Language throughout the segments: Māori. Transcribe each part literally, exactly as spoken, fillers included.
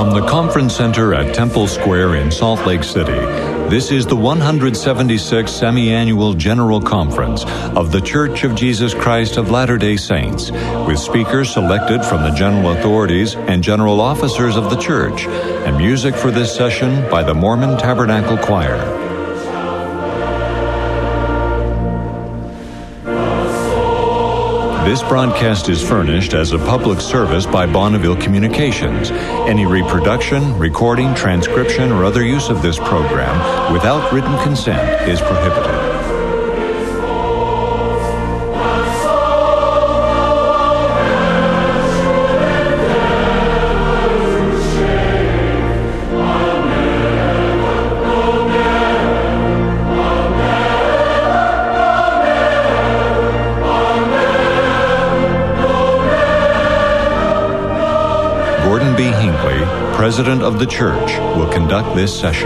From the Conference Center at Temple Square in Salt Lake City, this is the one hundred seventy-sixth Semi-Annual General Conference of The Church of Jesus Christ of Latter-day Saints, with speakers selected from the general authorities and general officers of the church, and music for this session by the Mormon Tabernacle Choir. This broadcast is furnished as a public service by Bonneville Communications. Any reproduction, recording, transcription, or other use of this program without written consent is prohibited. Gordon B. Hinckley, President of the Church, will conduct this session.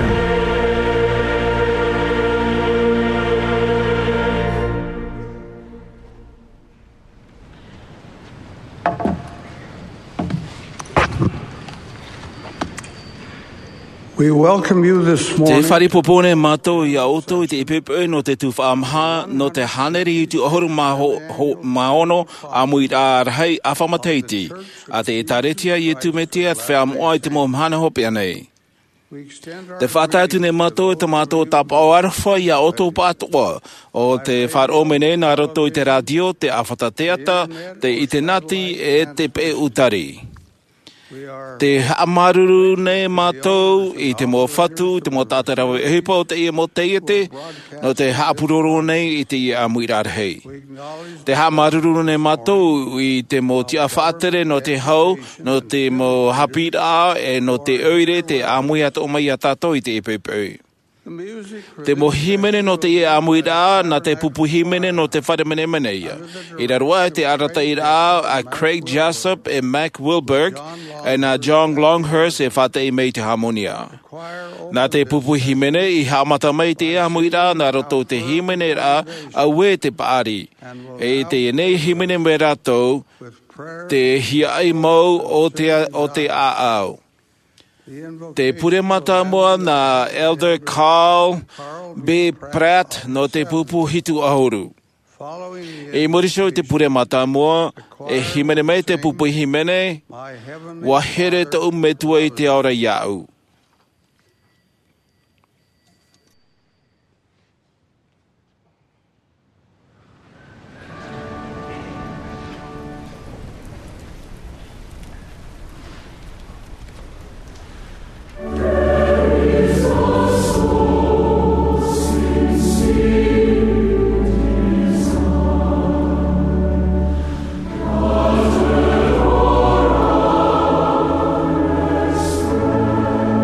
We welcome you this morning. Te whare popone mātou i a oto i te ipepe no te tūwhaamha no te haneri i tu ohoru maono a mui a rahei a whamateiti. A te etaretia i tu metia te whaamua i te mo mhana hopi anei. Te whātatu ne mātou i te mātou tapa o arwha i a oto pātoa o te whaaromene nā roto i te radio, te awhatateata, te itenati e te pe utari. Te haamaruru ne mātou i te mō whatu, te mō tātarawa e hipa o te ia mō te iete, no te haapuroro nei i te ia a muirarhei. Te haamaruru ne mātou i te mō tia whaatere no te hau, no te mō hapira e no te oire te amui ato o mai a tātou i te epepeu. Te mohimene no te ia amuira na te pupuhimene no te wharemene meneia. I rarua e te arata ira a Craig Jessup e Mac Wilberg e na John Longhurst e whate i mei te harmonia. Na te pupuhimene i haamata mai te ia amuira na roto te himene ra a we te paari. E te enei himene me ratou te hiai mau o te, o te aau. Te puremata moa na Elder Carl B. Pratt no te pupu hitu ahuru. E moriso te puremata moa e himene mai te pupu himene wa here te umetua i te aura iau. Thank you.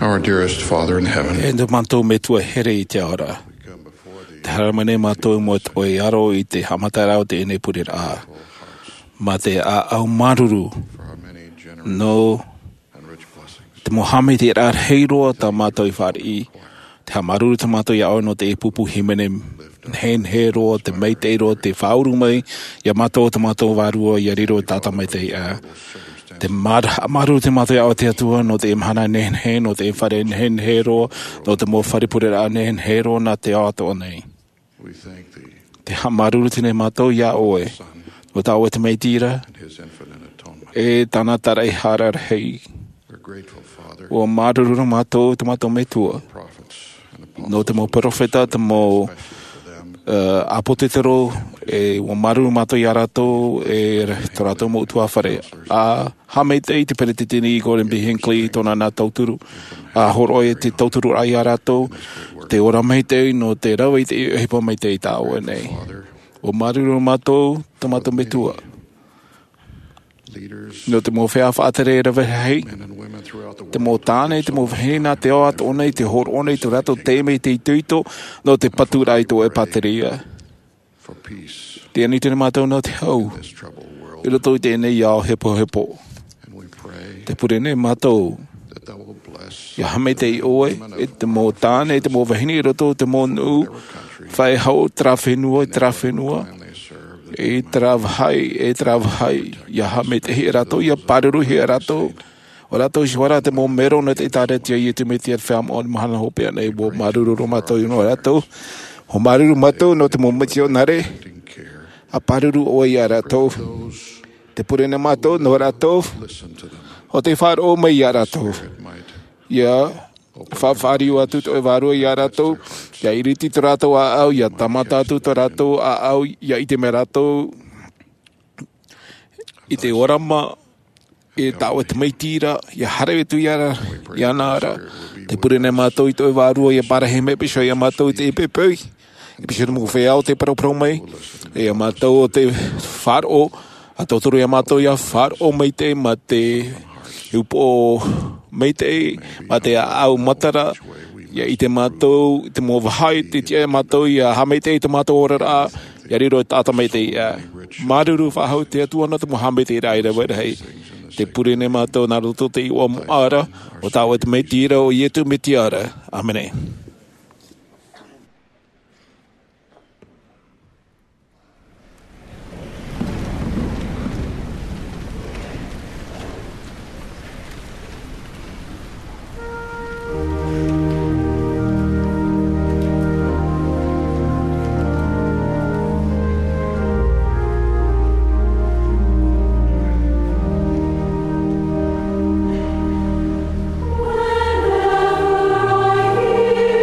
Our dearest Father in heaven, E ndu mātou me tua here I te ora. Te haramane mātou mo o e aro I te hamatarau te ene pure a. Ma te a au maruru no te mohame te rar heiroa ta mātou I whari. Te ha maruru ta mātou I au no te e pupu himene hen heiroa, te meiteiro, te whauru mai, ia mātou ta mātou warua I riro tata mai te a. Te maruru te mātou I au te atua no te imhana nehen hen, no te e whare hen heiroa, no te mo whare pure a nehen heiroa na te ato nei. Te ha maruru tine mātou I a oe. O tā o te meitira, e tāna tarai harar hei. O maruru mātou te mātou me tua. No te mo profeta, te mo uh, apotetero, e o maruru mātou I a rātou, e tō rātou mo utua whare. A hameitei te pere te tini I Gordon B. Hinckley, tōna nā tauturu. A horoi te tauturu ai a rātou, te ora meitei no te rau I te hepa meitei tā oe nei. O maruru mātou, te mātou me tua. No te mō whea whaatere e rawe hei. Te mō tāne, te mō whenā te o ato onei, te hor onei, te rato tēmei te ituito, no te paturai tō e pateria. Te ani tēne mātou no te hau. I roto I tēnei iau hepo hepo. Te pure ne mātou. Ia hame te I oe, e te mō tāne, te mō wahini, I roto te mō nuu. Whai hau tra whenua, tra whenua. E tra vahai, e tra vahai. Ia hame te he rato, ia paruru he rato. O rato shiwara te mō mero na te tāre tia I te me tia wham on mahana hopea nei mō maruru ro mātou ino rato. Ho maruru mātou no te mō miti o nare. A paruru o ia rato. Te purena mātou no rato. O te wharo mai ia rato. Ia... Whawhari o atu to e warua I a rātou, ia iriti to rātou a au, ia tamata atu to rātou a au, ia I te me rātou, I te orama, e tāua te meitira, ia harewe tu iara, ia nāra, te purene mātou I to e warua, ia parahe me pisho, ia mātou I te epepeu, I pisho te muku whea o te paraprau mai, ia mātou o te wharo, a tōtoro ia mātou ia wharo mai te, ma te upo meitei, ma te au matara, ia I te mātou, I te mō wahai, te tia mātou, ia hameitei te mātou ora rā, ia riro tāta meitei, ia maruru whahau te atuana, te mō hameitei raira, wera hei, te purene mātou, nā roto te iwa mo ara, o tāua te meitira, o ietu meitiara, amene. Whenever I hear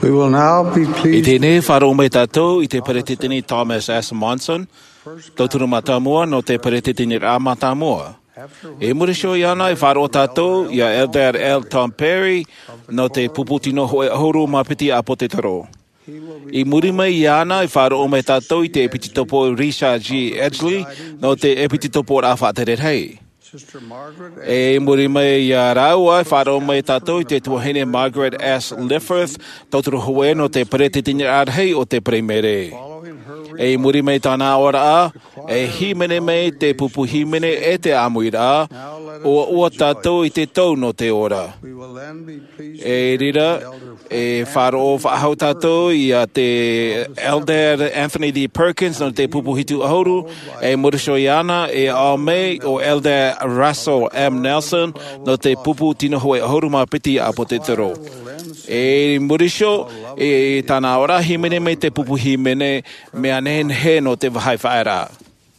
We will now be I pleased tēnei wharo mai tātou i te paretitini Thomas S. Monson, tauturu matamua no te paretitini rā matamua. E murisho i ana i wharo tātou i a Elder L. Tom Perry no te puputino hoe ahuru mapiti a Potetaro. I muri mai i ana i wharo mai tātou i te epititopo Risha G. Edgley no te epititopo rā whātererhei. E muri mai i a raua i wharo mai tātou i te tuahine Margaret S. Lifforth tauturu hoe no te paretitini rārhei o te primere. E muri mai tāna ora a, e himene mai te pupu himene e te amuira, o ua tātou i te tau no te ora. E rira, e wharo o whaahau tātou i a te Elder Anthony D. Perkins no te pupu hitu ahuru, e murisho i ana e ao mei o Elder Russell M. Nelson no te pupu tino hoe ahuru ma piti a Potetaro. E murisho e tāna ora himene mai te pupu himene mea nen he no te wahai whaera.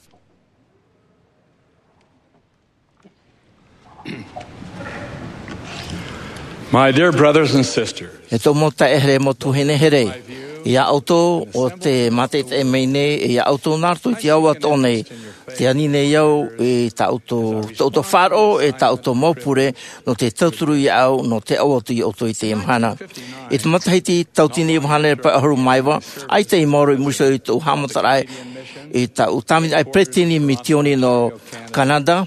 My dear brothers and sisters, E tō mota e here mo tuhene here. Ia auto o te mate te meine, ia auto nartu i te aua tōne. Te anine iau e ta auto, ta auto wharo e ta auto mopure no te tauturu i au no te auto i auto i te imhana. E te matahiti tautini imhana e pa ahuru maiwa, ai te imoro i muso i tō hamatarai e ta utami ai pretini mitioni no Canada.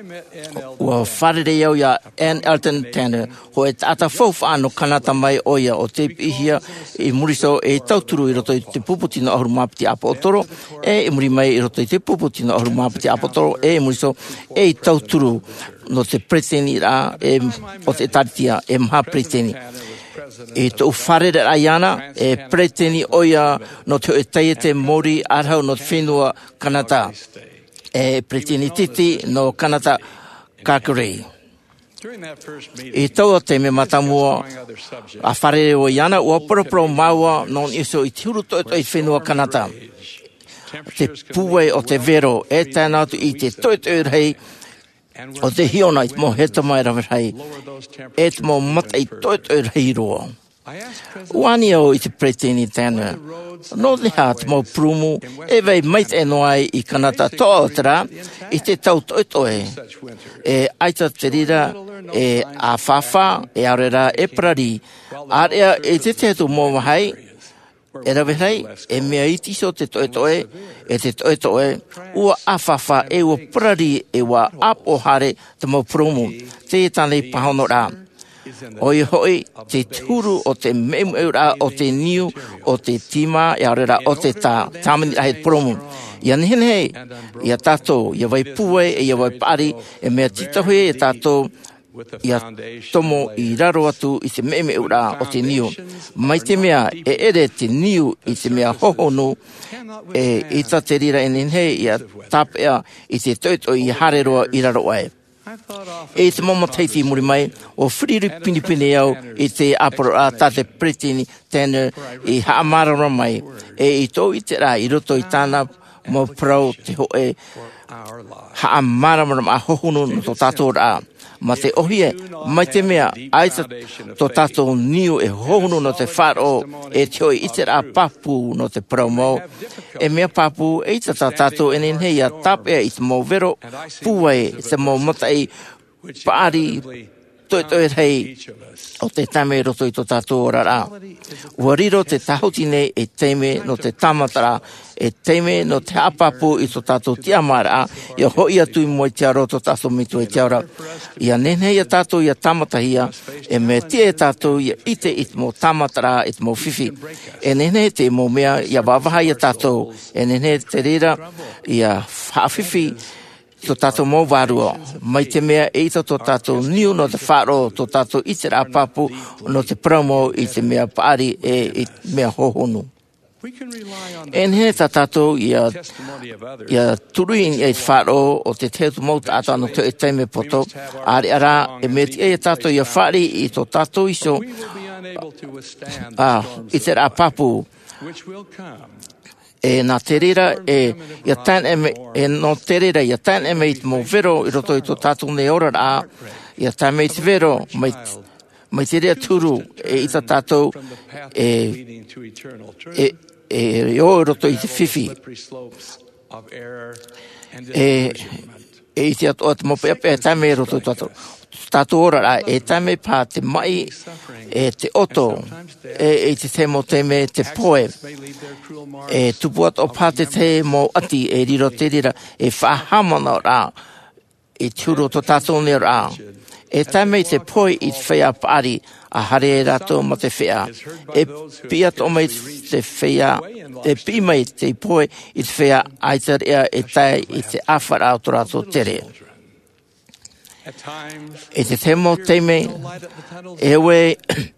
Ua wharere iau ia Ann Elton Tanner, ho e tata fauwha no kanata mai oia o te pihia i muriso e tauturu i roto i te puputi no ahuru mapiti apotoro, e i muri mai i roto i te puputi no ahuru mapiti apotoro, e i muriso e i tauturu no te preteni ra e o te taritia e mha preteni. E tō wharere aiana e preteni oia no te o teie te mori arhau no te whenua Kanata. E pretini titi no Kanata Kakarei. E tau te me matamua a whare o iana ua poroporo maua non iso i tiuru to i whenua Kanata. Te puwe o te vero e tēnā tu i te toi rei o te hiona i mo heta mai rawirhei e te mo mata i toi rei roa. Wani au i te pretini tēnā. No le hat mo prumu e vei mait e noai i Kanata toa i te tau toitoe. E aita te rira e a whawha e arera e prari. Area e te tetu mō wahai e rawirei e mea itiso te toitoe e te toitoe ua a whawha e ua prari e ua apo hare te mo prumu. Te tane pahono rā. Oi hoi te turu o te memeura o te niu o te tima e arera o te tā tāmini ahe promu. Ia nehene ia tātou ia vai puwe e ia vai pari e mea titahoe e tātou ia tomo i raro atu i te memeura o te niu. Mai te mea e ere te niu i te mea hohonu e i ta te rira e nehene ia tāpea i te toito i hareroa i raro ai. E te mama teiti muri mai o whiriru pinipini au i te aparo a tate pretini Tanner i haamarara mai e i tō i te rā i roto i tāna mo prau te hoe haamarara a hohunu no tō tātou rā. Ma te ohie, mai te mea, aita tō tātou niu e hohunu no te wharo e te hoi i te rā papu no te promo. E mea papu e ta tātou e nenhei a tapea i te mō vero puai te mō matai pāri toi toi rei o te tame roto i tō tātou rara. Ua riro te tahotine e teime no te tamatara e teime no te apapu i tō tātou tiamara ia hoi atu i moe te aro tō tātou mitu e te ara. Ia nenhei a tātou ia tamatahia e me tia e tātou ia ite i te mō tamatara i te mō whiwhi. E nenhei te mō mea ia wawahai a tātou e nenhei te rira ia hawhiwhi tō tātou mō wārua. Mai te mea e ita tō tātou niu no te whāro, tō tātou i te rāpapu no te promo i te mea pāri e i mea hohonu. E nhe tā tātou ia, ia turuin e te whāro o te teutu mauta ata no te e teime poto. Ari ara e mea te e tātou ia whāri i tō tātou iso ah, i te rāpapu. E nā te rira e ia tan eme e no te rira ia tan eme i te mō vero i roto i tō tātou nei ora rā ia tan me te vero mai mai te rea turu e i ta tātou e, e, e, e o roto i te whiwhi. E, e i te atu atu mo pea pea tame roto i tātou. Tātou ora rā, e tame pā te mai, e te oto, e, e te te mo te me te poe, e tupuat o pā te te mo ati, e riro te rira, e whahamana rā, e tūro to tātou ne rā, e tame te poe i te whea pāri, a hare e rato ma te whea, e pia to mai te whea, e pi mai te poe i te whea, aitar ea e tai i te awhara o to rato tere. E te temo teime, e we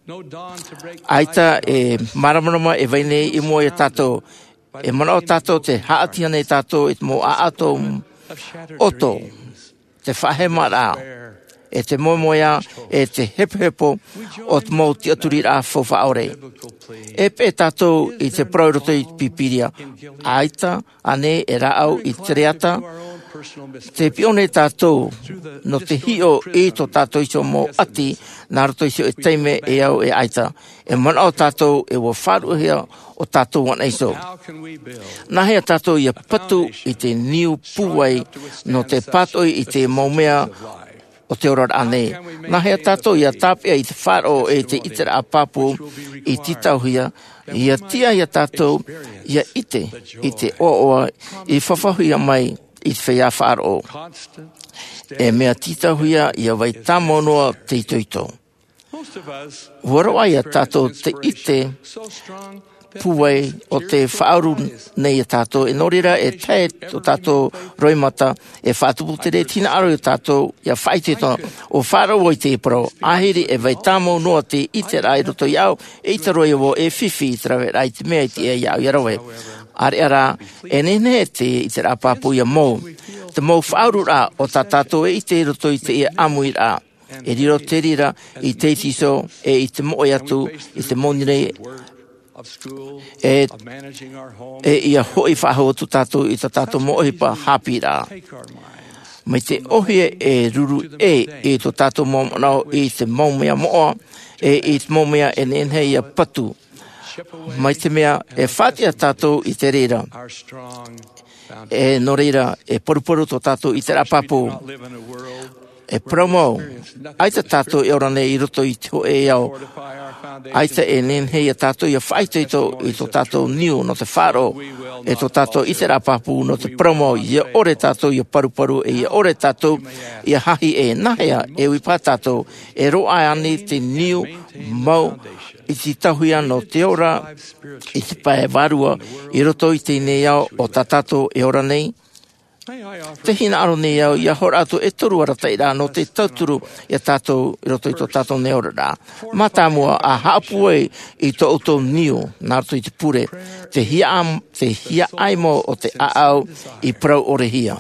aita e maramarama e vaine i mua e tātou, e mana o tātou te haatiana e tātou, e mo a ato oto, te whahema rā, e te moimoia, e te hepo-hepo, o te mo te aturi rā fofa aure. E pe tātou i te prauroto i pipiria, aita, ane e rāau i te reata, te pione tātou no te hio e to tātou iso mo ati nā roto iso e teime e au e aita. E mana o tātou e wa wharuhia o tātou wana iso. Nā hea tātou ia patu i te niu puwai no te patoi i te maumea o te ora ane. Nā hea tātou ia tāpea i te wharo e te itera a papu i titauhia. Ia tia ia tātou ia ite i te oa i whawhahuia mai i te whea wharo. E mea titahuia ia vai tamonoa te itoito. Waroa ia tātou te ite puwai o te whauru nei a tātou. E norira e tae o tātou roimata e whātupu te re tina aro i tātou ia whaite tona. O whāro i te pro. Ahiri e vai tamonoa te ite rai roto iau e ita roi o e whiwhi i te rawe rai te mea i te e iau i rawe. Are ara, e nene te i te rapapu ia mou. Te mou whauru rā o tā tātou e i te roto i te e amui rā. E riro te rira i te tiso e i te moe atu i te monire e, e ia hoi whaho tu tātou i tā tātou moe pa hapi rā. Mai te ohie e ruru e i to tātou momonau i te maumea moa e i te maumea e nene ia patu. Mai te mea e whātia tātou i te reira. E no reira e poruporu to tātou i te rapapu. E promo. Aita tātou e orane i roto i te e au. Aita e nenhei a tātou i a whaite i to i to tātou niu no te wharo. E to tātou i te rapapu no te promo. I a ore tātou i a paruparu e i a ore tātou i a hahi e nahea e wipa tātou. E roa ani te niu mau i te tahuia no te ora, i te pae varua, i roto i te neau o tā tātou e ora nei. Te hina aro nei au, ia hora atu e toru ara teira no te tauturu i a tātou, i roto i tō tātou ne ora rā. Mata mua a hapue i tō auto niu, nā roto i te pure, te hia, am, te hia aimo o te aau i prau ore hia.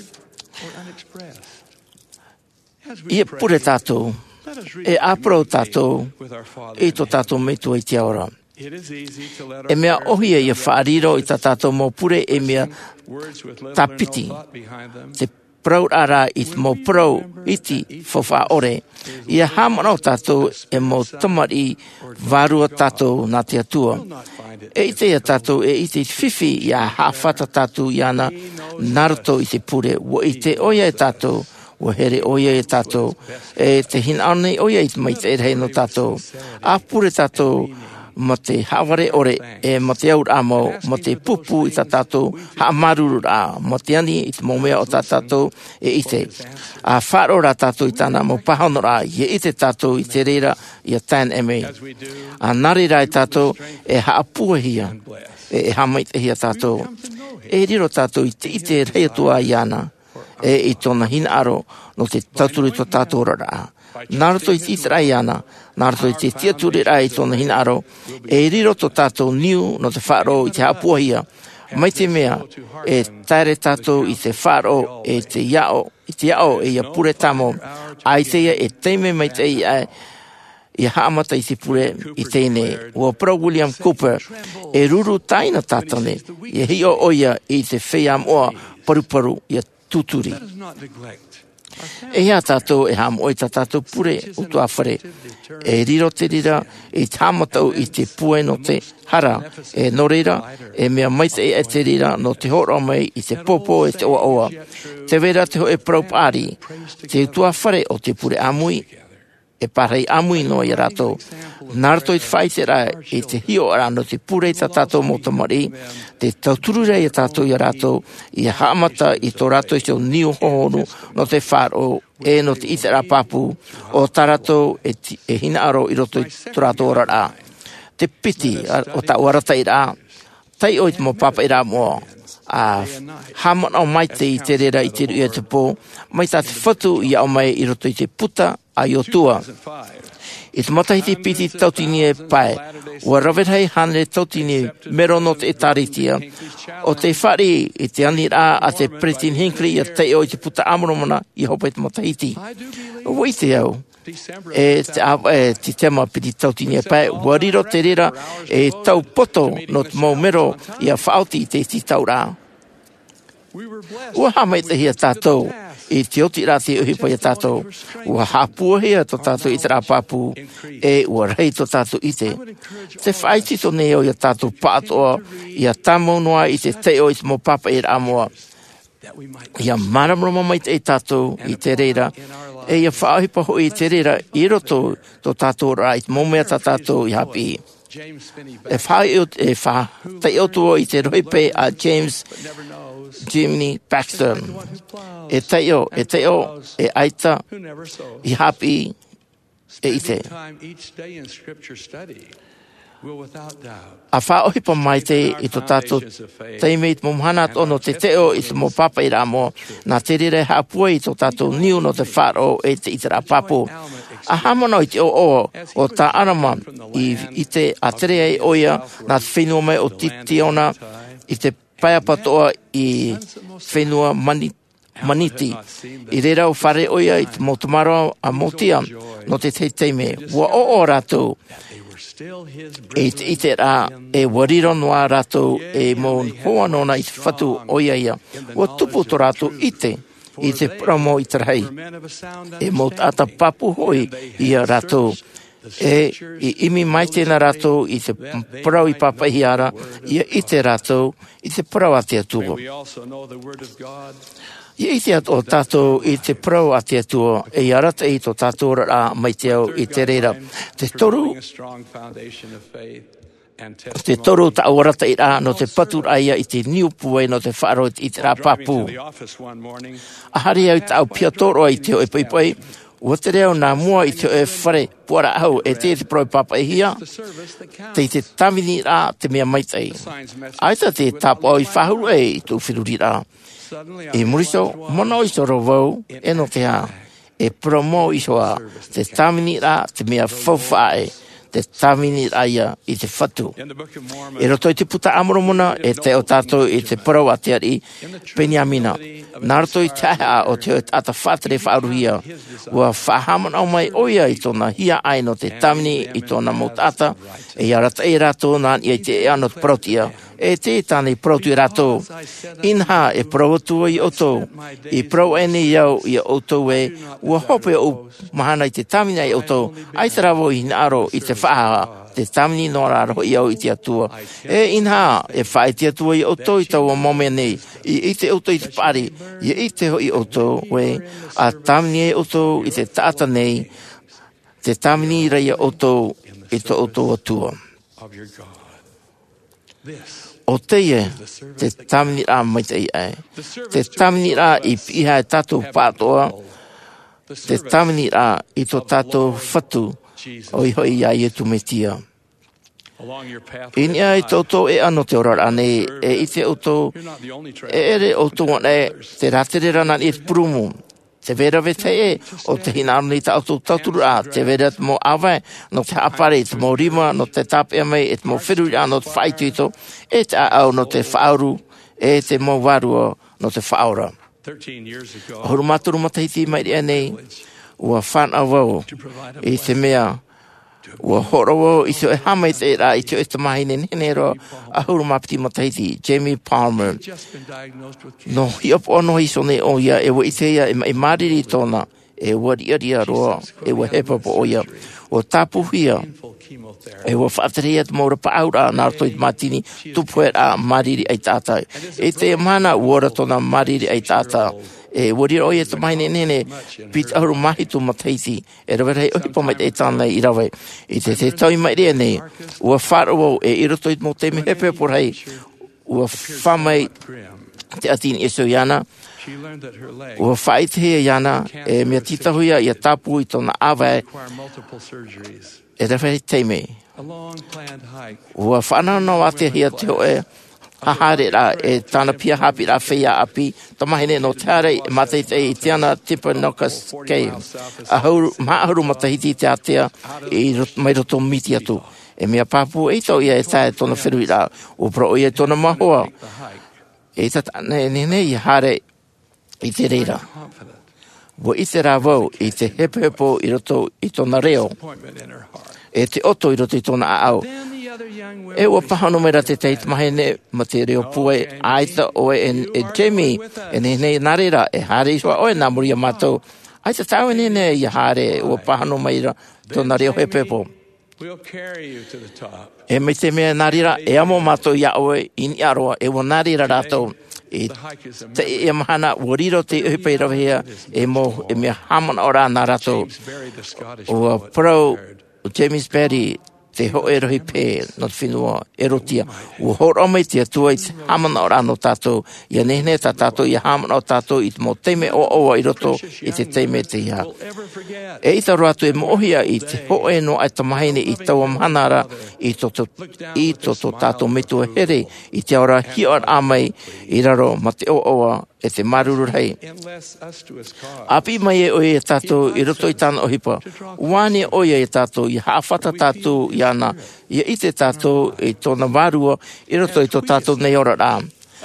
Ia pure tātou, e apro tātou, e tō tātou meitua i te ora. E mea ohia i a whaariro i tā tātou mō pure e mea tapiti. Te prau ara i te mō prau iti whawha ore. I a hamana o tātou e mō tamari varua tātou nā te atua. E i te ia tātou e i te whiwhi i a hawhata tātou i ana naruto i te pure. Wo i te oia e tātou. O here oia e tātou, e te hina anei oia i te mai te erhei no tātou. A pure tātou ma te haware ore e ma te aur amo, ma te pupu i tā tātou, ha maruru rā, ma te ani i te momea o tā tātou e i te. A wharo rā tātou i tāna mo pahano rā, i i te tātou i te reira i a tan eme. A nari rā i tātou e ha apuahia, e e hamai te hia tātou. E riro tātou i te i te reiatua i ana. E i tōna hina aro no te tauturu i tō tātou rā. Nā roto i titrai ana, nā roto i te tiaturi rā i tōna hina aro, e riro tō tātou niu no te wharo i te hapuahia. Mai te mea, e taere tātou i te wharo e te iao, i te iao e ia pure tamo, ai teia e teime mai te ia i haamata i te pure i teine. Ua Pro William Cooper e ruru taina tātane, i hio oia i te whea moa paruparu i a tuturi. E hea tātou e hamo i tātou pure o tua whare. E riro te rira, e tāmatau i te pue no te hara. E no rira, e mea maite e te rira no te horo mai i te popo e te oa oa. Te vera te ho e praupari, te tua whare o te pure amui, e parei amui no i rato. Nārto i te whaitera i te hio arano te pure i tātou motamari, te tauturure i tātou i rato, i haamata i tō rato i te o niu hohonu no te whāro, e no te itera papu, o tarato e, e hina aro i roto i tō rato ora. Te piti o ta warata i rā, tai o i te mo papa i rā mua, a hamana o mai te i te rera i te rui te pō, mai tā te whatu i au mai i roto i te puta a i o tua. I te matahi te piti tautini e pai, ua rawetei hane tautini mero no te etaritia, o te whari i te ani rā a te Pretin Hinckley i te o i te puta amoromana i hopa i te matahiti. Ua i te au, e te, e, te tema piti tautini e pai, ua riro te rera e tau poto no te mau mero i a whaoti i te ti tau rā. Ua hamai te hia tātou, i te oti rā te uhipa i tātou, ua hapua hea to tātou i te rā papu, e ua rei to tātou i te. Te whaiti to neo i a tātou pātoa, i a tamau noa i te teo i te mo papa i rā moa. I a maramroma mai te tātou i te reira, e i a whaahipa hoi i te reira, i roto to tātou rā i te momea tā tātou i hapi. E whaai e wha, te otua i te roipe a James Jimmy Baxter. E teo, e teo, e aita, i hapi, e ite. A whaohipa mai te i to tātou teime i te momhana ono te teo i te mo papa i rā mo, nā te rere hapua i to tātou niu no te wharo e te i te rā papu. A hamano i te o o o tā arama i, i te a tere e oia nā te whenua mai o titiona i te paiapatoa i whenua mani, maniti. I rera o whare oia i te motumaro a motia no te te teime. Ua o o rātou. E te ite rā, e wariro noa rātou e mō hoa nona i te whatu oia ia. Ua tupu to rātou ite, i te promo i te rei. E mō tāta papu hoi i a rātou. E i imi mai tēnā rātou i te parau i papa i ara, i i te rātou, i te parau a te atua. I i te o tātou i te parau a te atua, e i arata i to tātou rā mai te au i te reira. Te toru, te toru ta awarata i rā no te patur aia i te niupue no te wharo i te rā papu. Ahari au ta au pia toro i te o e paipoi, ua te reo nā mua i te o e whare puara au e te te proi papa e hia, te te tamini rā te mea maitei. Aita te tapo au i whahuru e i tū whiruri rā. E muriso, mono i soro vau, e no te hā. E promo i soa, te tamini rā te mea whawhae, te tamini rā ia i te whatu. E roto i te puta amoromona, e te o tātou i te parau a te ari, Penyamina. Nā roto i te aha o te o tata whatere whaaruhia, ua whahaman au mai oia i tōna hia ai no te tamini i tōna mo tata, e i arata e rato nā i te e anot protia, e te tāne protu i rato. Inha e proatua i oto, i pro ene iau i oto e, ua hope o mahana i te tamina i oto, ai te ravo i naro i te whaha, te tamini no raro i au i te atua. E inha e whae te atua i oto i tau o mome nei, i i te oto i te pari, i i te ho i oto, we, a tamini e oto i te tata nei, te tamini rei oto i te oto atua. O teie, te tamini rā mai te ai. Te tamini rā i piha e tātou pātoa, te tamini rā i tō tātou whatu o i hoi ia i tu metia. Inia i tōtō e ano te ora ane, e i te oto, e ere o tō wane, te rātere rana i te purumu. Te vera ve te e, o te hinaro ni ta auto tauturu a, te vera te mo awe, no te apare, te mo rima, no te tapea mai, e te mo whiruri a, no te whaituito, e te au no te whauru, e te mo warua, no te whaura. Horu maturu matahiti mai rea nei, ua whana wau, i te mea, Ua horo i se hama te ra i te o te mahi ne nene ro ahuru mapiti mataiti, Jamie Palmer. No hi op ono hi sone o ia e wa i te ia e mariri tona e wa ria ria roa e wa hepa po o ia. O tapu hia e wa whaataria te maura pa aura nā toi matini tupu e a mariri ai tātai. E te mana uora tona mariri ai tātai. E wari oia te mahi nene pita ahuru mahi tu mataiti e rawerei ohi pa mai te tāna i rawe i te te tau mai rea nei ua whāro e iroto i mo te mehepe porei ua whamai te atini e so iana ua whai te hea iana e mea titahuia i a tapu i tona awe e rawerei teime ua whanau a te hea te hoe hahare ra e tāna pia hapi ra whea api tamahine no tāre e matei te i tiana Tipanokas Cave. Ahuru, maahuru matahiti te atea i mai roto miti atu. E mea papu e tau ia e tae tona whirui ra o pro ia tona mahoa. E tatane nene i hare i te reira. Wo i te rā wau i te hepehepo i roto i tona reo. E te oto i roto i tona aau. E ua pahano mera te teit mahene ma te reo pue aita oe en e Jamie e nene narera e hare iswa oe nā muri a mātou. Aita tau e nene i hare ua pahano meira tona reo he pepo. E me te mea narera e amo mātou ia oe in aroa e ua narera rātou. E te e mahana ua riro te uhipei rawhea e mo e mea hamana ora nā rātou. Ua pro James Berry te ho e rohi pē no te whenua e rotia. Ua horo mai te atua i te hamana o rano tātou. Ia nehne tā tātou i hamana o tātou i te mo teime o oa i roto i te teime te ia. E i ta roatu e mohia i te ho e no ai tamahine i taua mahanara i toto, i toto tātou metua here i te ora hior amai i raro ma te o oa e te maruru rei. Api mai e oe e tātou i roto i tāna ohipa. Wāne oe e tātou i haawhata tātou i ana. Ia i te tātou i tōna marua i roto i tō tātou nei ora rā.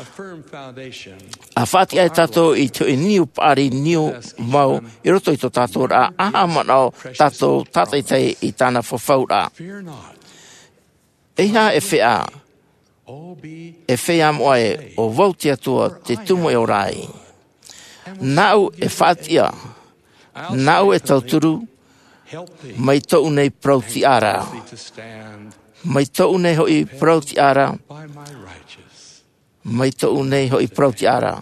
A whati ai tātou i te niu pari niu mau i roto i tō tātou rā. Aha manao tātou tātai tei i tāna whawhau rā. Eha e whea. E whea moe o wauti atua te tumo e o rai. Nau e whatia, nau e tauturu, mai tau nei prauti ara. Mai tau nei hoi prauti ara. Mai tau nei hoi prauti ara.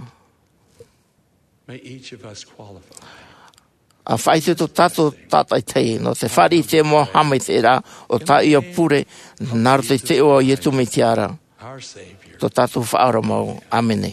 A whaite to tato tatai tei, no te whari te mo hamai te ra, o ta ia pure, naro te te o i etu me te ara. To tātou whaara mau. Amene.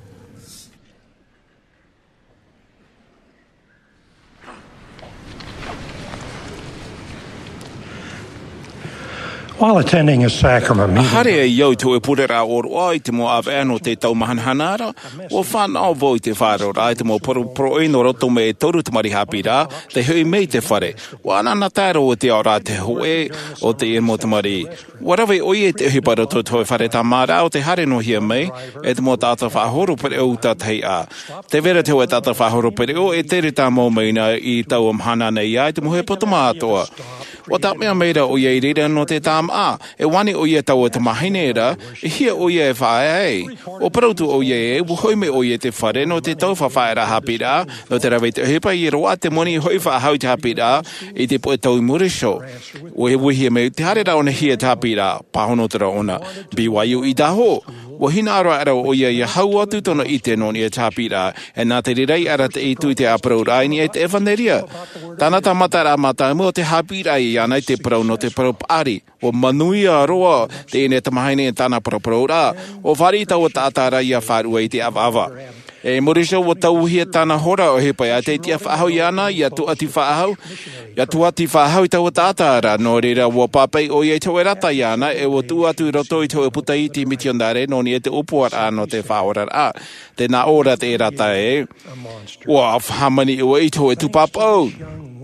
While attending a sacrament meeting, Hare e iau tu e purera o roa i te mo aweno te tau mahanhanara, o whanau vo i te whāro rā i te mo pro, pro ino roto me e toru te marihapi rā, te hui mei te whare. Wa anana tāro o te aura te hoe o te e mo te mari. Warawe oi e te uhi para to toi whare tā mara o te hare no hia mei, e te mo tāta whahoro pere o tātai a. Te vera te hoe tāta whahoro pere o e tere tā mō meina i tau amhana nei a i te mo he potoma atoa. O tā mea meira o ia i reira no te tām a, e wani o ia tau o te mahine era, e hia o ia e whae ei. O parautu o ia e, wuhoi me o ia te whare no te tau whawhaera hapira, no te rawe te hipa i roa te moni hoi whahau te hapira, i te poe tau murisho. O he wuhia me, te hare rao na hia te hapira, pahono te raona, B Y U i taho. Wa hina ara ara o ia i hau atu tona i te noni e tāpira, e nā te rirei ara te i tui te aprau raini e te evaneria. Tāna tā mata rā mata mua te hapira i ana i te prau no te prau pari. O manui a roa te ene tamahaine e tāna prau prau rā. O whari tau o tātara i a whārua i te avaava. E morisho o tau hia tāna hora o hepai a te tia whahau i ana i atu ati whahau. I atu ati whahau i tau tātara. Nō reira ua pāpei o i e tau e rata i ana e o tu atu roto i tau e puta i ti mitiondare nō ni e te upuar ano te whaorar a. Te nā ora te e rata e. Ua whamani ua i tau e tu pāpau.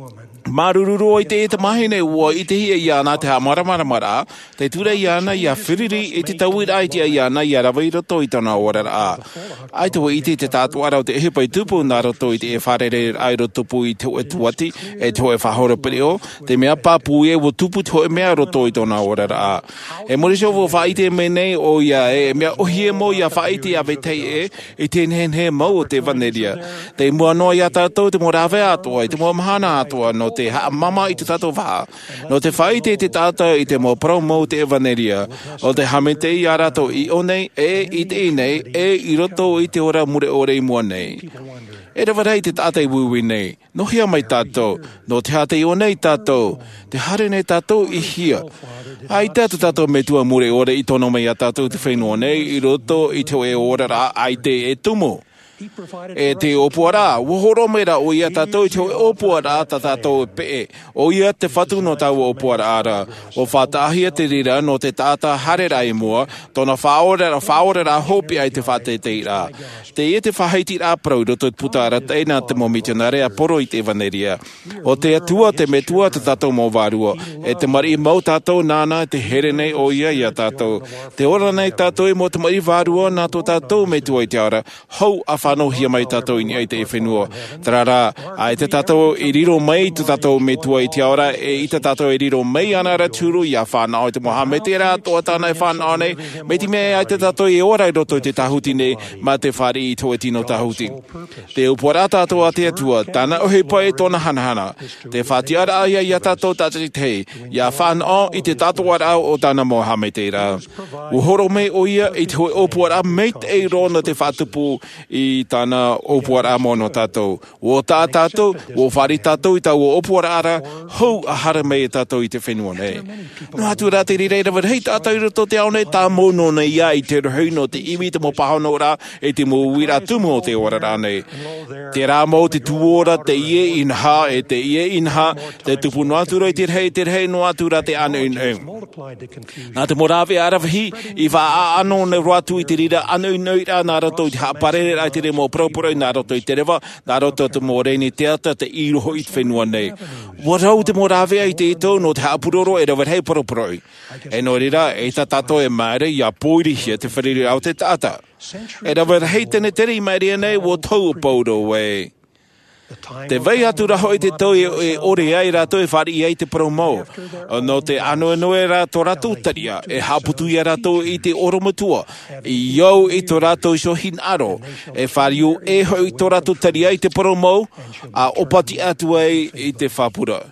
Marururo i te e te mahine ua i te hia iana te ha maramaramara, te tura iana ia whiriri i te tauira i te iana ia rawa i roto i tana ora a. Ai te i te te tātua rau te ehepai tupu nā roto i te e wharere ai roto pu i te e tuati, e te e whahora pereo, te mea pāpu e wo tupu te e mea roto i tana ora a. E morisho wo whaite me nei o ia e mea ohie mo ia whaite a vetei e, i te nhen he mau o te vaneria. Te mua noa ia tātou, te mua rawe atua, i te mua mahana atua, no te haa mama i te tātou wha. No te whaite te tātou i te mua promo te evaneria. O te hamete i a rato i o nei, e i te i nei, e i roto i te ora mure ore i mua nei. E rawa rei te tātai wuwi nei. No hia mai tātou, no te hate i o nei tātou, te hare nei tātou i hia. Ai tātou tātou me tua mure ore i tono mai a tātou te whenua nei, i roto i te e ora rā, ai te e tumo. E te opuara, wohoro mera o ia tātou i te opuara ta tātou e pe. O ia te whatu no tau opuara ara. O whatahia te rira no te tāta harera i mua, tona whaorera, whaorera hopi ai te whate te ira. Te ia te whaheiti rā prau roto i puta ara teina te momitanare a poro i te vaneria. O te atua te metua te tātou mō vārua. E te mari mau tātou nāna te here nei o ia ia tātou. Te ora nei tātou i mo te mari vārua nā tō tātou metua i te ara. Hau a whanau hia mai tātou i ni ai te e whenua. Tarara, ai te tātou i riro mai te tātou metua i te ora, e i te tātou i riro mai ana raturu i a whanau i te mohamete rā toa tāna e whanau nei. Me ti mea ai te tātou i ora i roto i te tahuti nei, ma te whari i tō e tino tahuti. Te upora tātou a te atua, tāna ohi pai tōna hanahana. Te whatiara aia i a tātou tātari tei, i a whanau i te tātou ara o tāna mohamete rā. Uhoro me o ia i te hoi opura meit e rona te whatupu i tāna opuara mono tātou. O tā tātou, o whari tātou i tāu o opuara ara, hou a hara mei tātou i te whenua nei. No atu rā te rireira war hei tātou i roto te ao nei, tā mono nei ia i te ruhui no te iwi te mo pahano rā, e te mo uira tumu o te ora rā nei. Te rā mo te tuora, te ie inha, e te ie inha, te tupu no atu roi te rei, te rei no atu rā te anu inu. Nā te morawe arawahi, i wha a ano ne roatu i te rira anu inu rā nā rato i te haparere rā te re mo proporo i nā roto i te rewa, nā roto te mo reini teata te iroho i te whenua nei. Warau te morawea i te ito no te hapuroro e rawa hei poroporo. E no rira, e ta tato e maere i a poirihia te whariri au te tata. E rawa hei tene tere i maere nei wo tau paudo wei. Te vei atu raho i te tau e ore ai rato e whari ai te promo. No te anu anu e rato rato utaria, e haputu i rato i te oromatua. I iau i to rato i sohin aro. E whari u e hoi i to rato taria i te promo, a opati atu ai i te whapura.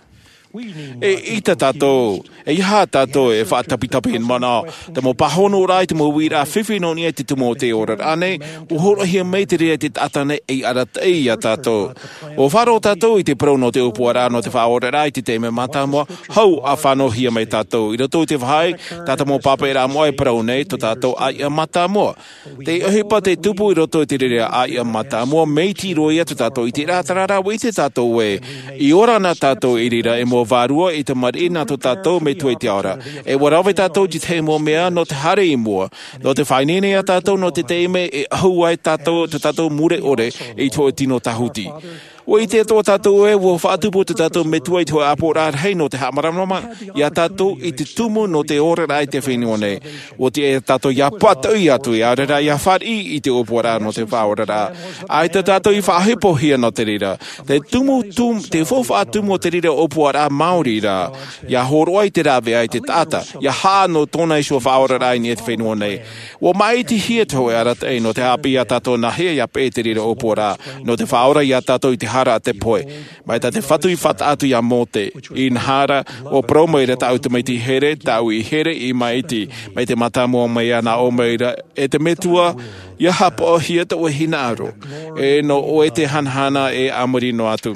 E i ta tātou, e iha tātou e whaatapitapi en mana, te mo pahono rai, te mo wira whiwhi no ni e te tumo te ora ane, o hora hia mei te rea te tatane e aratei a tātou. O wharo tātou i te prau no te upuara no te whaora rai te teime matamua, hau a whano hia mei tātou. I rato i te whai, tātou mo papa e rā moa e prau nei, to tātou ai a matamua. Te ahipa te tupu i roto i te rea ai a matamua, mei ti roi atu tātou i te rātarara i te tātou e. I ora na tātou i rira e mo vārua i te marina to tātou me tue te ora. E warawe tātou ji te mo mea no te hare i mua. No te whainene a tātou no te teime e ahuai tātou te tātou mure ore i tō e tino tahuti. O i te tō tātou e, wo whaatupu te tātou me tua i tō apora hei no te hamaramama, i a tātou i te tumu no te ora rai te whenua nei. O te e tātou i a patui atu i a rara i a whari i te opora no te whaora rā. Ai te tātou i whahepo hia no te rira. Te tumu tum, te whowha tumu te rira opora Māori rā. I a horoa i te rawe ai te tāta. I a hā no tōna i sua whaora rai ni e te whenua nei. O mai te hia tō e aratei no te hapi i a tātou na hea i a pē te rira opora. No te whaora i a tātou i te hara te poe. Mai ta te whatu i whata atu i a mote. I nhara o promo i rata au te maiti here, tau i here i maiti. Mai te matamua mai ana o meira. E te metua, ia hapa o hia te o hina aro. E no o e te hanhana e amuri no atu.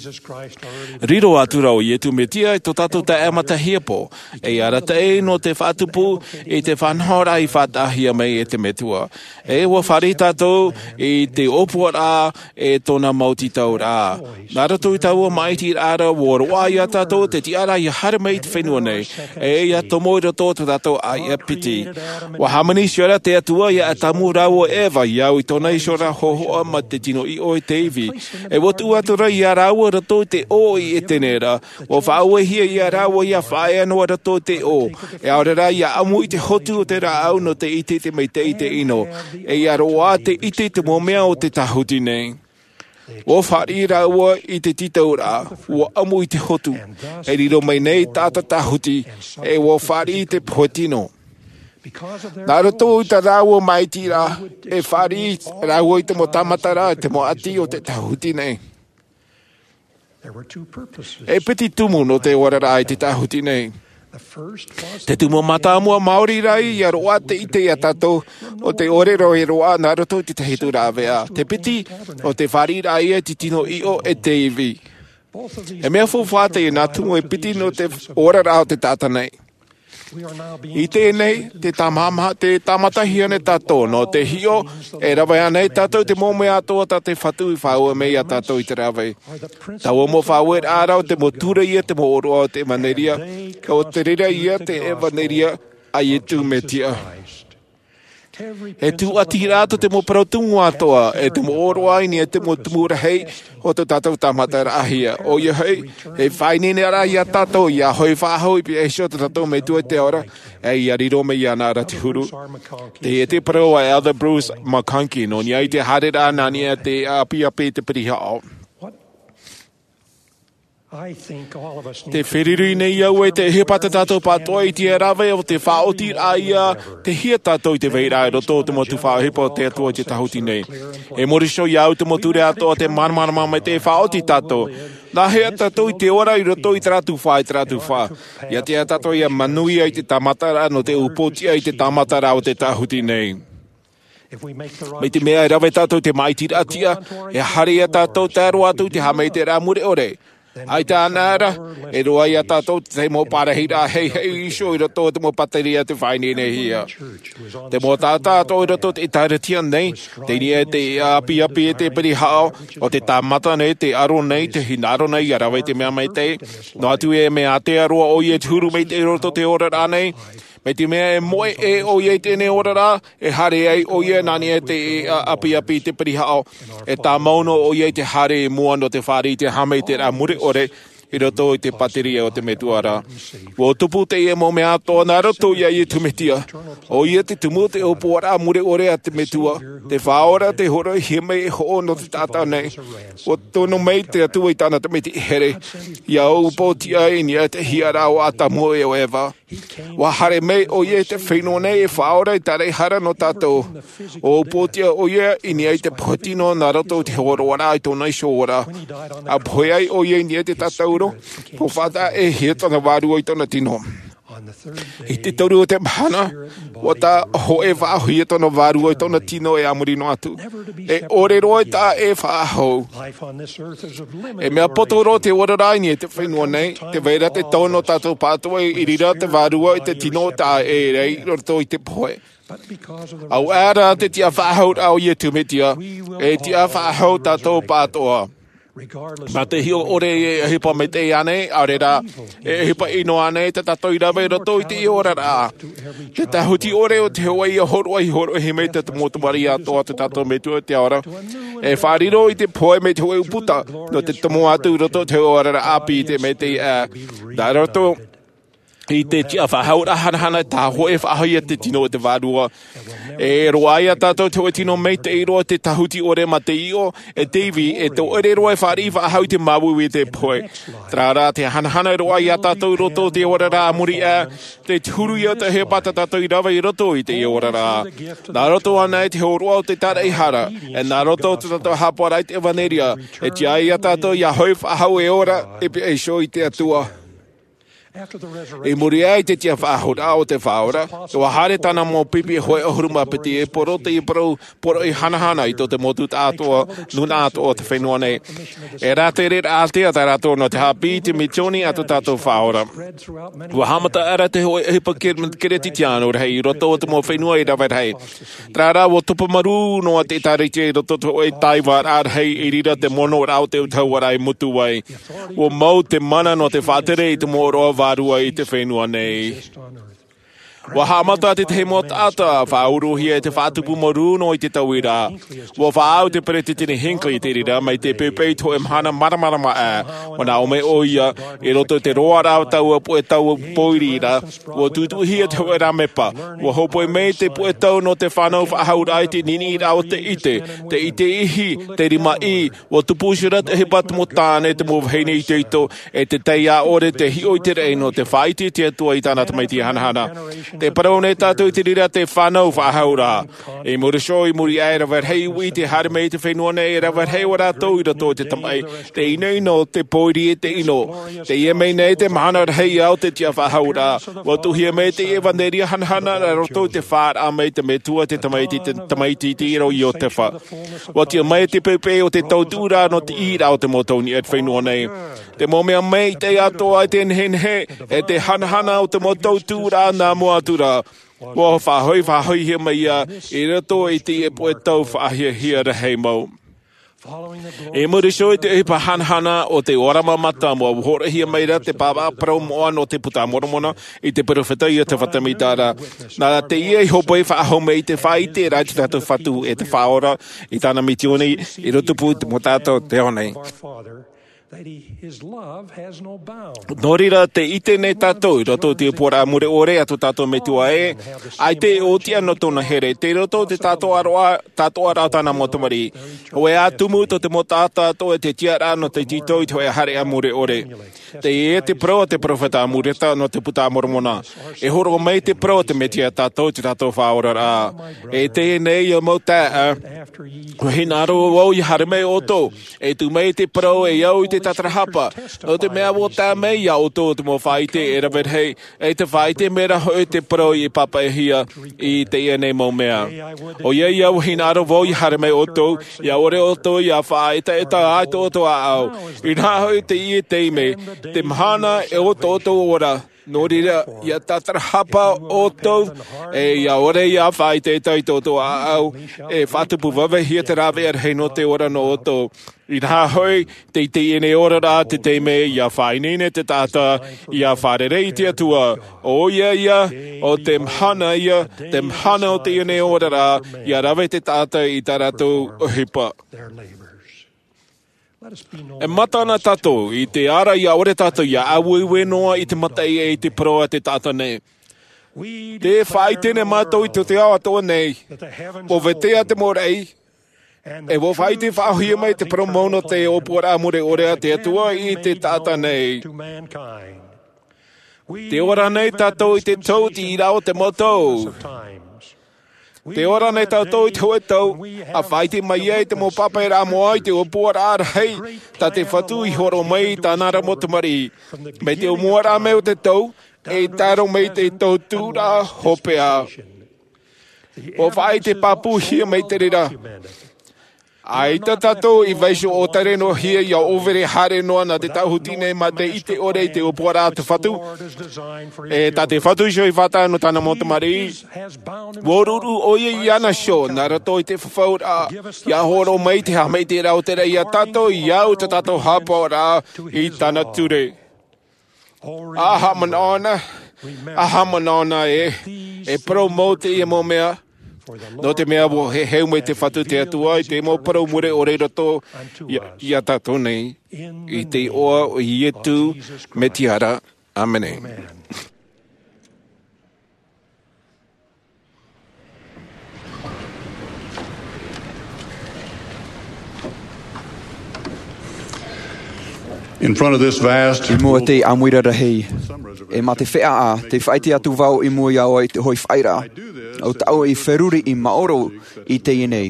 Riro atu rau i etu metia i to tatu ta e mata hiapo. E arata e no te whatupu i te whanhora i whatahia mai e te metua. E wa whari tātou i te opua e tōna mauti tau rā. Nā rato i tau o maiti rāra o roa i a tātou te tiara i hara mei te whenua nei. E i a tomo i rato te tātou ai a piti. Wa hamani siora te atua i a tamu rau ewa iau i tona i sora hohoa ma te tino i o e teivi. E wotu atura i a raua rato te o i e tenera. O whaua hia i a raua i a whae anua rato te o. E aurera i a amu i te hotu o te rau no te ite te mei te ite ino. E i a roa te ite te momea o te tahuti nei. O whari raua i te titaura, o amu i te hotu, e riro mai nei tāta tahuti, e o whari i te poetino. Nā rato i ta raua mai tira, e whari raua i te mo tamatara, te mo ati o te tahuti nei. E piti tumu no te warara i te tahuti nei. Te tumo mata mua Māori rai i a roa te ite i a tatou o te orero e roa nā roto te tehitu rāwea. Te piti o te whari rai e te tino i o e te iwi. E mea fuwhate i nā tumo e piti no te orara o te tata nei. I tēnei, te tamama, te tamatahia ne tatou, no te hio, e rawe anei tatou te mōme atoa ta te whatu i whaua mei a tatou i te rawe. Tau mo whaua e ārau te mo tura ia te mo oroa o te maneria, ka o te rira ia te e maneria a ietu me tia. E tu ati rātou te mo parautungu atoa, e te mo oroa ini e te mo tumura hei o te tātou tamata rahia. O ia hei, e whainene ara i a tātou, i a hoi whāhau i pi eisho te tātou me tua te ora, e i a riro me i a nāra te huru. Te e te parau a Elder Bruce McConkie, no ni ai te harera nani a te api api te piriha o. Te whiriri nei au e te hepata tātou pātoa i te rawe o te whaoti raia, te hia tātou i te veirai roto te motu whaohipa o te atua i te tahuti nei. E moriso i au te motu rea atoa te manamanama me te whaoti tātou. Nā hea tātou i te ora i roto i trātu wha i trātu wha. Ia te tātou i a manui i te tamatara no te upotia i te tamatara o te tahuti nei. Me te mea i rawe tātou te maitira atia, e harea tātou te aroa atu te hamei te rā mure ore. Ai tā nāra, e roa i a tātou te mō parahira hei hei iso i roto te mō pateria te whainene hia. Te mō tātātou i roto te tāretia nei, te nia te api api e te piri hao, o te tāmata nei, te aro nei, te hinaro nei, a rawe te mea mei te, no atu e mea te aroa o i e tūru mei te roto te ora rā nei, me te mea e moe e o i e tēne ora rā, e hare ei o i e nani e te api api te piri hao, e tā mauno o i e te hare e mua no te whare i te hame te rā muri ore, i roto i te pateria o te metuara. Wo tupu te e mo mea toa nā roto ia i tu metia. O ia te tumu te opo ara mure ore a te metua. Te whaora te horo i hime e ho no te tata nei. O tono mei te atua i tāna te meti here. Ia o upo tia i ni a te hiara o ata moe o ewa. Wa hare mei o ia te whenua nei e whaora i tare hara no tātou. O upo tia o ia i ni a te potino nā roto te horo ara i tōna i shora. A poe ai o ia i ni a te tātou po whata e hea tona wārua i tona tino. I te tauru o te mahana, o tā ho e whāhui e tona wārua i tona tino e amurino atu. E ore roa tā e whāhau. E mea potoro te orarai e te whenua nei, te veira te tono tātou pātua i rira te wārua i te tino tā e rei roto i te poe. Au āra te tia whāhau au i e tumetia, e tia whāhau tātou pātua. Ma te hio ore e hipa me te ane, aurera, e hipa ino ane, te tato i rawe roto i te i ora rā. Te tahuti ore o te hoa i a horo i horo he me te motu mari atoa te tato me tua te ora. E whariro i te poe me te hoa uputa, no te tomo atu roto te ora rā api te me te a. Da roto, i te tia whahaura hanahana tā hoe whahai a te tino o te wārua. E roaia tātou te tino mei te iroa te tahuti ore ma te io, e Davy, e te ore roa e whari whahau te mawu i te poe. Trārā te hanahana roaia tātou roto te ora rā muri a, te turu ia te he pata tātou i rawa i roto i te ora rā. Nā roto ana e te horoa o te tara i hara, e nā roto te tātou hapora i te evaneria, e tia ia tātou i a hoi whahau e ora, e pe e sho i te atua. E muri ai te tia whahora o te whaora, o hare tana mō pipi e hoi ohuruma peti e poro te i poro, poro i hanahana i to te motu tātoa, nuna atoa te whenua nei. E rā te re rā te ata rātoa no te hapi te mitoni ato tātou whaora. Ua hamata ara te hoi e hipa kere titiano rei, roto o te mō whenua i rawe rei. Trārā o tupa maru no a te tarite roto te hoi taiwa rā rei i rira te mono rao te utauarai mutu wai. O mau te mana no te whātere i te mō roa wārua i te whenua nei. Wa hamata te te mo tata, whauruhi e te whātupu moruno i te tauira. Wa whaau te pere te tini Hinckley te rira, mai te pepei to e mhana maramarama a. Wana o me oia, e roto te roa rāw tau a poe tau poirira, wa tutuhi e te ue ramepa. Wa hopo e mei te poe tau no te whanau whahaura i te nini i rāo te ite, te ite ihi, te rima i, wa tupushira te he patu mo tāne te mo vheine i te ito, e te teia ore te hio i te reino, te whaiti te atua i tāna te mai ti hanahana. Te parau nei tātou te rira te whanau whahaura. E muri sho i muri ai ra hei ui te hare mei te whenua nei ra hei wara tau i rato te tamai. Te ino ino te poiri e te ino. Te ia mei nei te mahana hei au te tia whahaura. Wa tuhi mei te e vanderia hanahana ra roto te whaar a mei te me tua te tamai ti te tamai ti te iro i o te wha. Wa tia mei te pepe o te tautura no te ira o te motauni e whenua nei. Te mo mea mei te atoa i te nhenhe e te hanahana o te motautura nā muatura. Wa whahoi whahoi hia mai ia e rato i te e poe tau whahia hia ra hei mau. E muri sho i te ipa hanahana o te orama mata mua hora hia mai ra te pāpā parau moa no te puta moromona i te perowheta i te whatamitara. Nā te ia i hopo i whaahome i te whai te rai te tātou whatu e te whaora i tāna mitione i rotupu mo tātou te honei. Norira te ite nei tātou, roto te pora mure ore atu tātou me tua e, ai te o tia no tōna here, te roto te tātou aroa, tātou arau tāna motomari. O e atumu to te mo tātou e te tiara no te tito i te hoi hare a mure ore. Te e te pro te profeta a mureta no te puta mormona. E horo mei te pro te metia tātou te tātou whaora rā. E te nei o mau tā, o hinaro o i hare mei o tō, e tu mei te pro e iau i te tatrahapa. O te mea o tā mei au tō te mo whaite e rawet hei, e te whaite mera hoi te pro i papa e hia i te ia nei mau mea. O ia iau hinaro o i hare mei o tō, ia ore o tō i a whaita e tā ai tō tō a au. I nā hoi te i te me, te mahana e o tō tō ora. Nō rira, ia tatrahapa o tō, e ia ore ia whai te tai tō tō a au, e whatupu wawe hia te rawe ar hei no te ora no o tō. I nā hoi, te te ene ora rā te te me, ia whai nene te tāta, ia whare rei te atua. O ia ia, o te mhana ia, te mhana o te ene ora rā, ia rawe te tāta i tā rātou ohipa. E matana tātou, i te ara ia ore tātou, ia awuiwe noa i te matai e i te proa te tātou nei. Te whai tēne mātou i te te awa toa nei, o vetea te morei, e wo whai te whaohia mai te promono te opora amure orea te atua i te tātou nei. Te ora nei tātou i te tau ti i rao te motou. Te ora nei tātou i te hoe tau, a whaite mai ei te mo papai rā moa i te opua rā hei, tā te whatu i horo mai tā nara motumari. Me te o mua rā meo te tau, e tāro mei te tau tūra hopea. O whaite papu hia mei te rira. Ai ta tātou i vaiso o tare no hia ia overe hare noa na te tahutine ma te ite ore i te opua rā te whatu. E tā te whatu sho i whata no tāna motamari. Woruru o ia i ana sho, nā rato i te whawhau rā. Ia horo mei te ha mei te rau te rei a tātou i au te tātou hapa rā i tāna ture. Aha manona, aha manona e, e promote i mo mea. No te mea wo he heu me te whatu te atua i te mo parau mure o reira tō i a tātou nei i te oa o i etu me tiara. Amene. In front of this vast I mua te amuira rahei, e ma te whea a, te whaiti atu wau i mua iau i te hoi whaira, au tau i wheruri i maoro i te inei.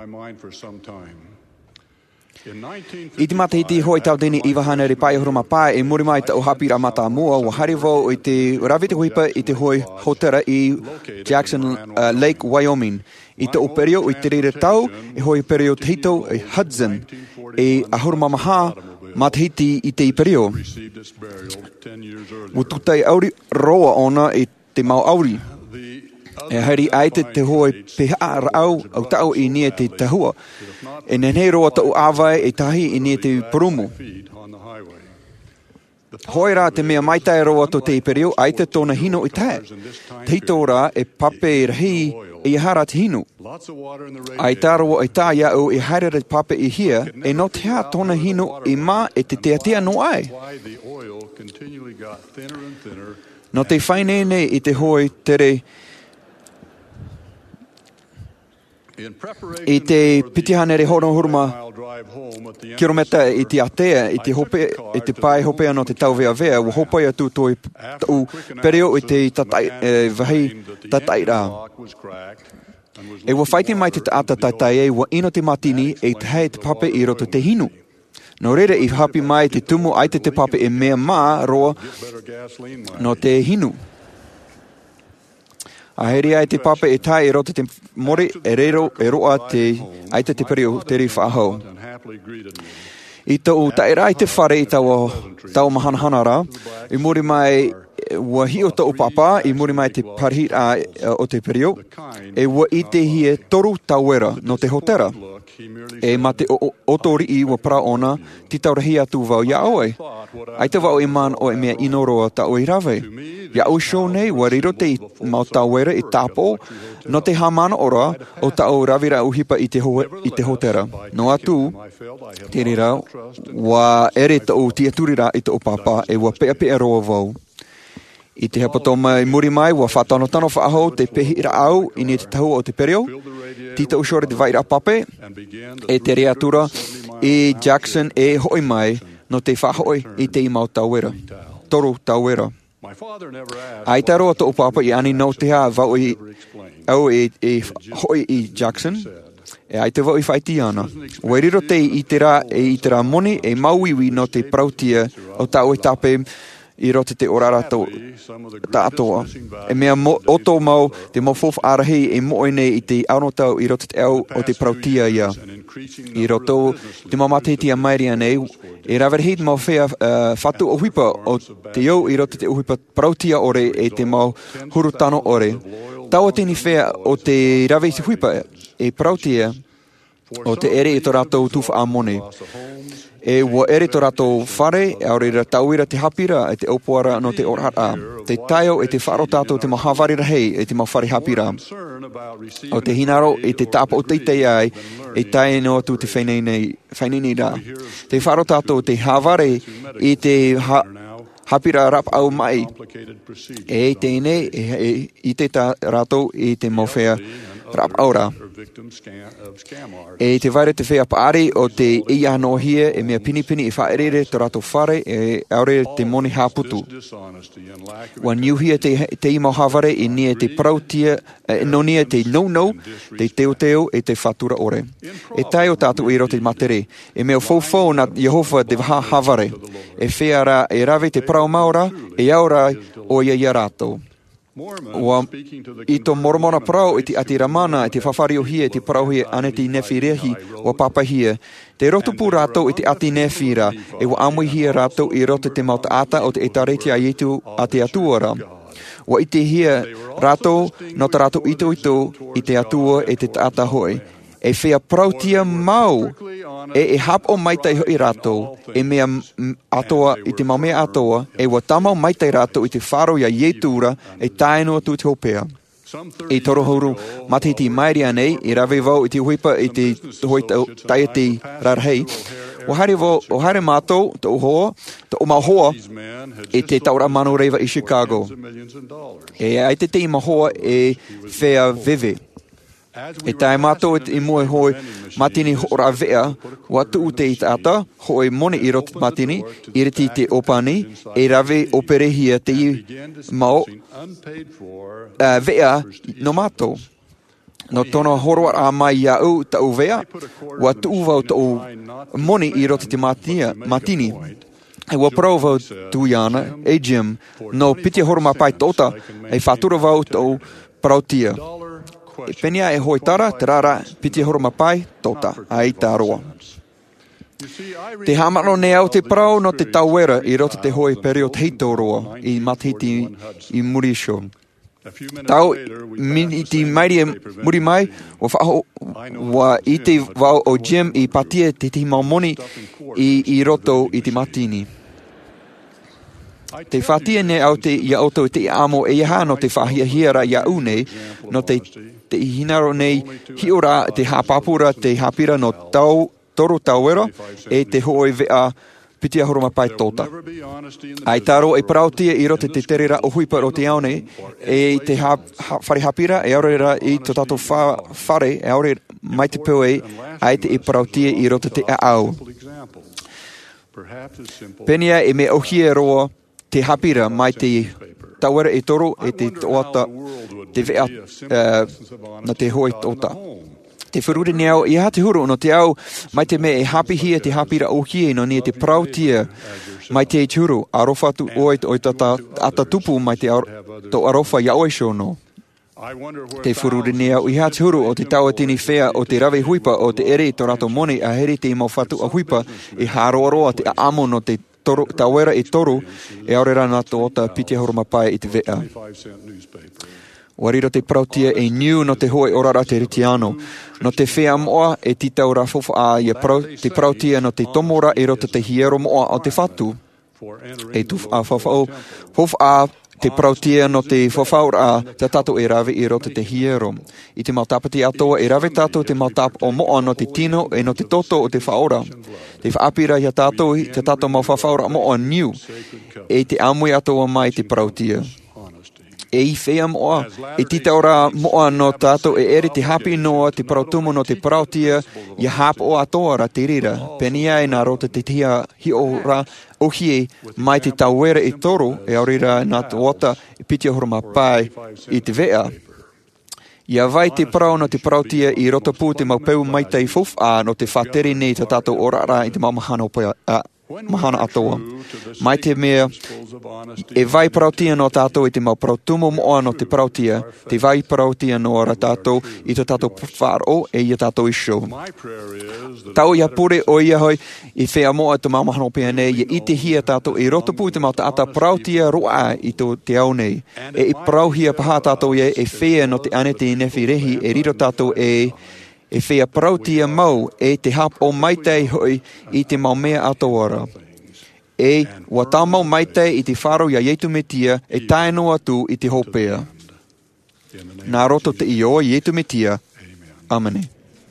I te mata hiti hoi tau tēni i wahana re pai horoma pai e muri mai tau hapira mata mua wa hari wau i te rawite huipa i te hoi hotera i Jackson uh, Lake, Wyoming. I te operio i te rere tau, e hoi perio te hito i Hudson, e ahoroma maha matahiti i te iperio. O tutai auri roa ona i te mau auri. E haere ai te te hoi peha rau au tau i nia te tahua. E nenei roa tau awai e tahi i nia te porumu. Hoi rā te mea maitai roa to te iperio, ai te tōna hino i tae. Te hito rā e pape i rahi i hara te hino. Ai tā roa i tā iau i haere pape i hia, e no te hea tōna hino i mā e te tea tea no ai. No te whainene i te hoi tere i te pitihanere hono huruma kirometa i te atea, i te hope, i te pai hopea no te tauwea vea, wa hopea tu toi tau pereo i te tatai, eh, vahi tatai rā. E wa whaite mai te ata tatai e wa ino te matini e te hei te pape i roto te hinu. No rere i hapi mai te tumu ai te te pape e mea mā roa no te hinu. A heri ai te pape e tai e roto te mori e rero e roa te aita te pereo te ri whaahau. I tau taira i te whare i tau, tau mahanahana rā, i muri mai ua hi o tau papa, i muri mai te parhi a, o te pereo, e ua i te hie toru tauera no te hotera. E ma te otori i ua pra ona, ti taurahi atu vau ia oe. Ai te vau e man o e mea inoroa ta o i rave. Ia o show nei, wa riro te mau tauera i tapo, no te hamana ora, o ta o ravira uhipa i te, ho, i te hotera. No atu, te rira, wa ere ta o tia turira i te o papa, e wa pea pea roa vau. I te hapatoma i muri mai, wa whatano tano whaaho, te pehira au, i ne te tahu o te pereo, tita ushore te vaira pape, e te reatura, e Jackson e hoi mai, no te whahoi i te imau tauera. Toru tauera. Ai tā roa tō papa i ani no te hā vau i au e, e hoi i Jackson, e ai te vau i whaiti ana. Wairiro te i te rā e i te rā moni e mauiwi no te prautia o tā oi tape i rote te orara tō tā atoa. E mea mo, oto mau te mofof arahi e moe nei i te aunotau i rote te au o te prautia ia. I roto te mamateti a mairia nei, e rawerhit mau whea uh, whatu o huipa o te iau i rote te uhipa prautia ore e te mau hurutano ore. Taua tini whea o te rawe i te huipa e prautia o te ere i tō rātou tuwha a mone. E ua ere tō rātou whare, e aurera tauira te hapira e te aupuara no te orhara. Te taio e te wharo tātou te mahavari rahei e te mawhare hapira. O te hinaro e te tāpa o teitei ai e tae no atu te whainini rā. Te wharo tātou te haware e te ha, hapira rap au mai. E tēne e, e, i te tā rātou e te mawhea rap aura. E te vaire te whea paari o te ia no hia e mea pinipini i whaerere te rato whare e aure te moni haputu. Wa niuhia te, te imau haware e nia te prautia, e no nia te no-no, te teo teo e te whatura ore. E tai o tātu i rote matere, e mea fōfō na Jehova te waha haware, e whea ra e rave te prau maura, e aura o ia ia rātou. Wa i tō moromona prau i te ati ramana i te whawhari o hia i te prau hia ane te newhirehi o papa hia. Te rotupu rātou i te ati newhira e wa amui hia rātou i roto te mauta ata o te etareti a yetu a te atuara. Wa i te hia rātou no te rātou ito ito i te atua e te ata hoi. E whea prautia mau e e hap o maitai hoi rātou e mea atoa i te maumea atoa e wa tamau maitai rātou i te wharo ia yetura e taino atu te hopea. E torohuru matiti mairia nei i rawe vau i te huipa i te hoi taiati rarhei. O haere vo, o haere mātou, te uhoa, te umahoa e te taura manu reiva i Chicago. E ai te te imahoa e whea veve. E tae mātou i moe hoi matini hora vea, watu u te itata, hoi moni i roti matini, i reti te opani, e rave operehia te i mau uh, vea no mātou. No tona horoa a mai ia au ta u vea, watu u vau ta u moni i roti te matia, matini. E wa prau vau tu iana, e Jim, no piti horoma pai tota, e whatura vau ta u prautia. E penia e hoi tara, te rara, piti horoma pai, tota, ai tā roa. Te hamano ne au te prau no te tauera i roto te hoi perio te heito roa i matiti i Murisho. Tau, min i ti mairi e muri mai, wa whaho, wa i te wau o Jim i patia te ti maumoni i, i roto i te matini. Te whatia ne au te ia oto te amo e iha no te whahia hiara ia une, no te, te hinaro nei hiora te hapapura te hapira no tau, toru tauera e te hoi vea piti ahoroma pai tōta. Ai taro e parautia i rote te terera o huipa o te aone e te ha, ha, whare hapira e aurera i to tato wha, whare e aurera mai te peo e ai te e parautia i rote te au. Penia e me ohie roa te hapira mai te tauera e toro e te toata te vea uh, na te hoi tōta. Te whurure ni au, i ha te huru no te au, mai te me e hapi hia te hapira o hie no ni te prautia mai te e turu, arofa tu oi o tata ata tupu mai te to arofa ia oisho no. Te whurure ni au, i ha te huru o te taua tini whea o te rawe huipa o te ere to rato moni a heri te mau whatu a huipa e haroaroa te amo no te toru, tauera e toru e aurera nā to ota piti ahoroma pai i te vea. Wariro te prautia e niu no te hoi orara te ritiano. No te whea moa e titau ra fofa a ia prau, te prautia no te tomora e rota te hiero moa o te whatu. E tu a fofa o fofa a te prautia no te fofaur a te tato e rave e rota te hiero. I te mautapati atoa e rave tato te mautap o moa no te tino e no te toto o te whaora. Te whaapira ia tato i te tato mau whafaura moa niu. E te amui atoa mai te prautia. E i whea moa, e tita ora moa no tātou e ere te hapi noa te parautumu no te parautia i hap o atoa ra te rira. Penia e nā rota te tia hi ora o hie mai te tauera e toro e aurira nā tuota e piti ahoroma pai i te vea. Ia vai te parau no te parautia i rota pū te maupeu mai tei fuf a no te whateri nei te tātou orara i te mamahana o a mahana atoa. Mai te mea, e vai parautia no tātou i te mau parautumu moa no te parautia, te vai parautia no ara tātou i te tātou whāro e i tātou isho. Tau ia pure o ia hoi i whea moa te mamahana o pia nei, i te hia tātou i roto pū te mau tāta parautia roa i to te au nei. E i parauhia paha tātou ia e whea no te ane te nefi rehi e riro tātou e e whea parautia mau e te hap o maitei hoi i te mau mea atoara. E ua tāmau maitei i te wharo ia ietu metia e taino atu i te hopea. Nā roto te ioa ietu metia. Amene.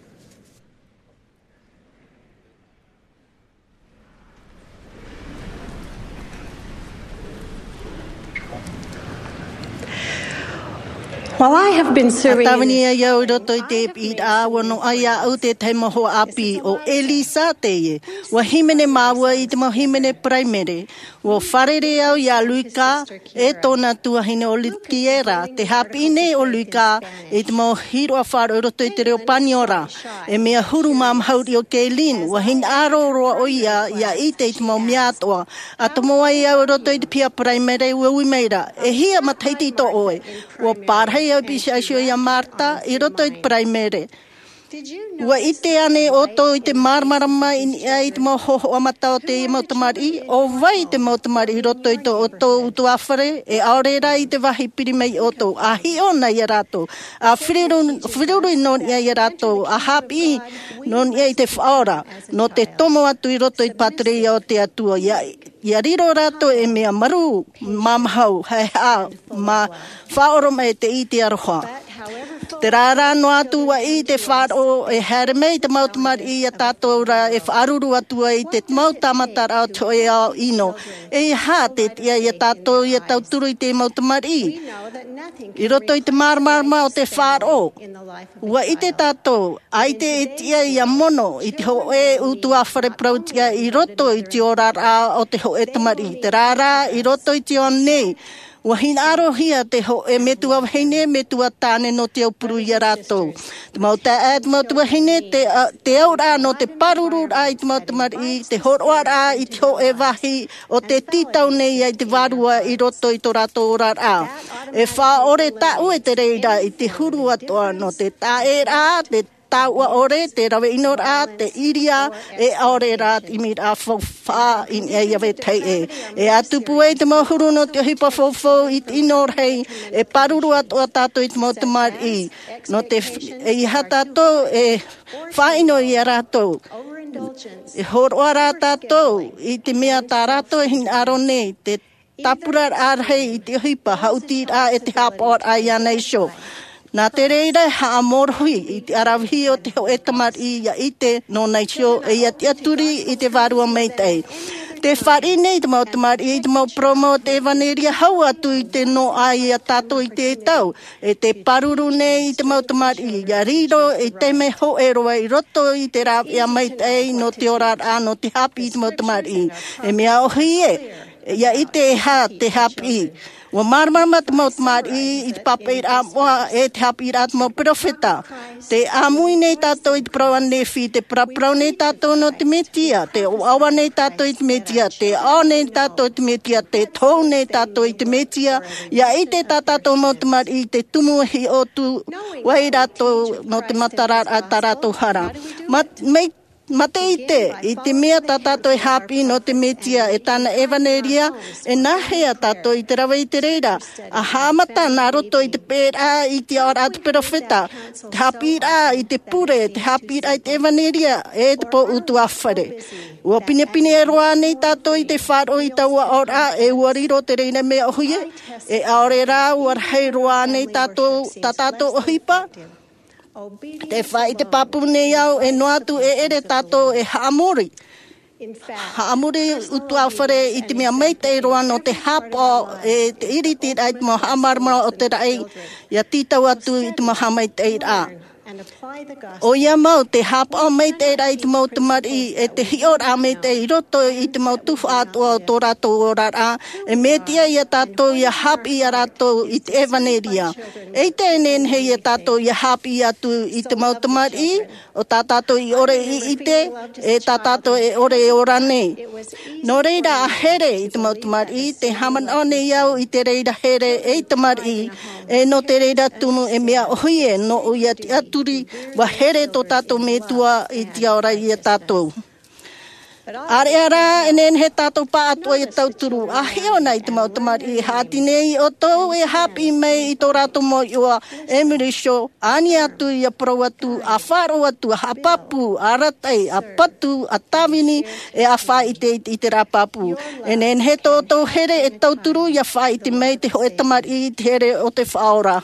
While I have been serving Atawani ia roto i te i a wano aia au te taimaho api o Elisa te ye. Wa himene maua i te mahimene praimere. Wa wharere au ia luika e tōna tuahine o Litkiera. Te hapine o luika e te mau hiro a wharo roto i te reo paniora. E mea huru mam hauri o Keilin. Wa hin aro roa o ia ia i te i te mau miatoa. A tomoa ia roto i te pia praimere ua uimeira. E hia mataiti to oe. Wa parhei au pisi asio ia Marta i roto i te praimere. Ua i te ane o tō i te marmarama i te mau hoho amata o te mautamari, o vai i te mautamari i roto i tō o tō utu awhare, e aorera i te wahi pirimei o tō, a hi ona i a rato, a whiruru i non ia i a rato, a hapi non ia i te whaora, no te tomo atu i roto i patria o te atua, ia ia riro rato e mea maru, mamahau, hei hao, ma whaoro mai te i te aroha. Te rāra no atua i te whāro e here mei te mautamari i a tātou ra e whaaruru atua i te mautamatara o toe ao ino. E hā te tia i a tātou i a tauturu i te mautamari. I roto i te marmarma o te whāro. Ua i te tātou, ai te e tia i a mono i te ho e utu awhare prautia i roto i te orara o te ho e tamari. Te rāra i roto i te o nei. Ua hin aro hia te ho e metua hine, metua tāne no te aupuru i a rātou. Te mau te ea, te mau tua hine, te, uh, te aura no te paruru a i te mau tamari, te horoa a i te ho e wahi, o te titau nei i te varua i roto i tō rātou ora a. E wha ore ta ue te reira i te huru atoa no te tā e rā, te tāua ore, te rawe inora, te iria, e aore rā i mi rā whawha in e iawe tei e. E atupu e te mahuru no te hipa whawhau i te inor hei, e paruru atua tātou i te mautamari i. No te e iha tātou e whaino i a rātou. E horoa rā tātou i te mea tā rātou e hin aro nei, te tapurar ar hei te hipa hauti a e te hapor a ia nei sho. Nā te reira ha amor hui i te arawhi o te ho e tamar i ia i te no nei sho e ia te aturi i te varua mei tei. Te whare nei te mau tamar i te mau promo te evaneria hau atu i te no ai a tato i te tau. E te paruru nei i te mau tamar i ia riro e te me ho e roa i roto i te rāp ia mei tei no te orar a no te hapi i te mau tamar i. E mea ohi e, ia i te ha te hapi i. Wa marmama te mau tamar i i te papeir a moa e te hapi i te mau profeta. Te amui nei tato i te praua nefi, te praprau nei tato no te metia, te awa nei tato i te metia, te ao nei tato i te metia, te tau nei tato i te metia, ia i te tatato mau tamar i te tumuhi o tu wai rato no te matarar a tarato hara. Mat, mei Mate i te, i te mea ta tato e hapi no te metia e tana evaneria e nahea tato i te rawa i te reira. A hamata nā roto i te pēra i te ora atu perofeta. Te hapi rā i te pure, te hapi rā i te evaneria e te po utu awhare. Ua pine pine e roa nei tato i te wharo i taua ora e uariro te reina mea ohuie. E aore rā uarhei roa nei tato, ta tato ohipa. Te whai te papu nei au e no atu e ere tato e haamori. Haamori utu awhare i te mea meitei roa no te hapo e te iriti rai te mo haamarmara o te rai ia titau atu i te mo hamaitei rā. O ia mau te hapa o meitei rai te mau tamari e te hior a meitei roto i te mau tufu atua o tō rato o rara e metia ia tato ia hapi ia rato i te evaneria. E te enen hei ia tato ia hapi atu i te mau tamari o tā tato i ore i ite e tā tato e ore e ora nei. No reira a here i te mau tamari te haman o nei au i te reira here e tamari e no te reira tunu e mea ohuie no uia ti atu wa here to tato me tua i te ora i a tatou. Are ara enen he tatou pa atua i tau turu. A heo nei te mau tamari i hati nei o tau e hapi mei i tō rato mo i oa Emily Shaw. Ani atu i a pro atu, a wharo atu, a hapapu, a ratai, a patu, a tawini e a wha i te, i te rapapu. Enen he tō tau here e tau turu i a wha i te mei te ho e tamari i te here o te whaora.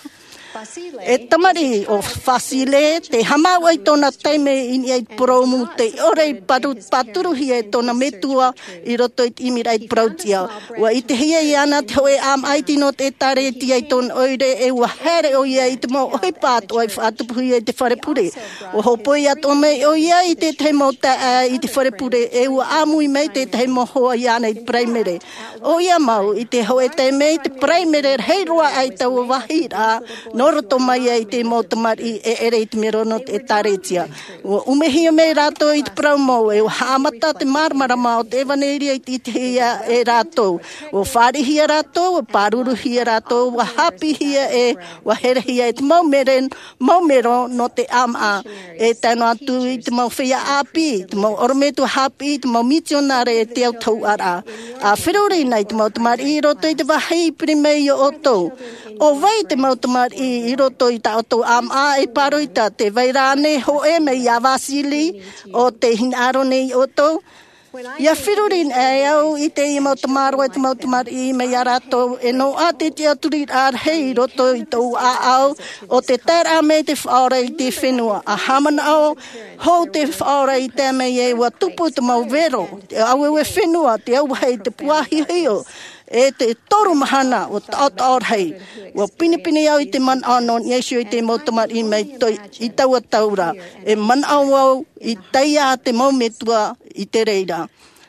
E tamari o fasile te hamaua i tōna teime i ni ai promu te ore i paturuhi e tōna metua i roto i imira i prautia. Wa i te hia i ana te hoe am aiti no te tare ti ai tōna oire e ua here o ia i te mo oi pātu ai whaatupuhi e te wharepure. O hopoi ato mei o ia i te te mo ta i te wharepure e ua amui mei te te mo hoa i ana i praimere. O ia mau i te hoe te mei te praimere hei roa ai tau wahira noroto mai ai te mo tamari e ere i te merono e taretia. O umehia me rato i te promo e o hamata te marmarama o te evaneria i te hia e rato. O wharihia rato, o paruruhia rato, o hapihia e, o herehia e te maumeren, maumero no te ama e tano atu i te mau whia api, te mau orometu hapi, te mau misionare e te au tau ara. A whiruri nei te mau tamari i roto i te wahei primei o oto. O vai te mau tamari i roto i ta oto am a e paroita te vairane ho e me ia Vasili o te hinaro nei oto. Ia whirurin e au i te i mau tamaro e te mau tamari i me ia rato e no a te te aturi ar hei roto i tau a au o te tera me te whaora i te whenua. A hamana au ho te whaora i te me e ua tupu te mau vero. Te au e whenua, te au hei te puahi heo. E te toru mahana o taot hei. Wa pinipini au i te man ano ni eisio i te motamari i mei toi i taua taura. E man au au i teia te maumetua i te reira.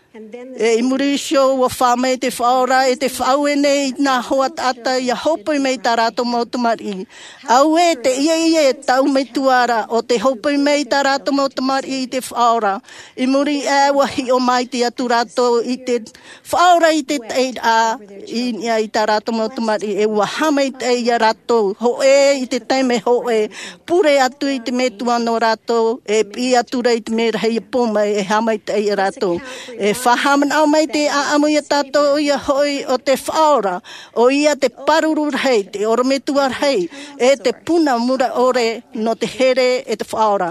E i murisio wa whame te whaora e te whauene i nā hoa tata i a hopu mei tā rato motamari. Au e te ia ia e tau mei tuara o te hopu mei tā rato motamari i te whaora. I muri e wahi o mai te atu rato i te whaora i te teid a i nia i tā rato motamari e wahamei te ia rato ho e i te teime ho e pure atu i te metua no rato e pi atu rei te mea hei poma e hamei te ia rato. E whahaman au mai te a amu ia tato ia hoi o te whaora, o ia te paruru hei, te orometua hei, e te puna mura ore no te here e te whaora.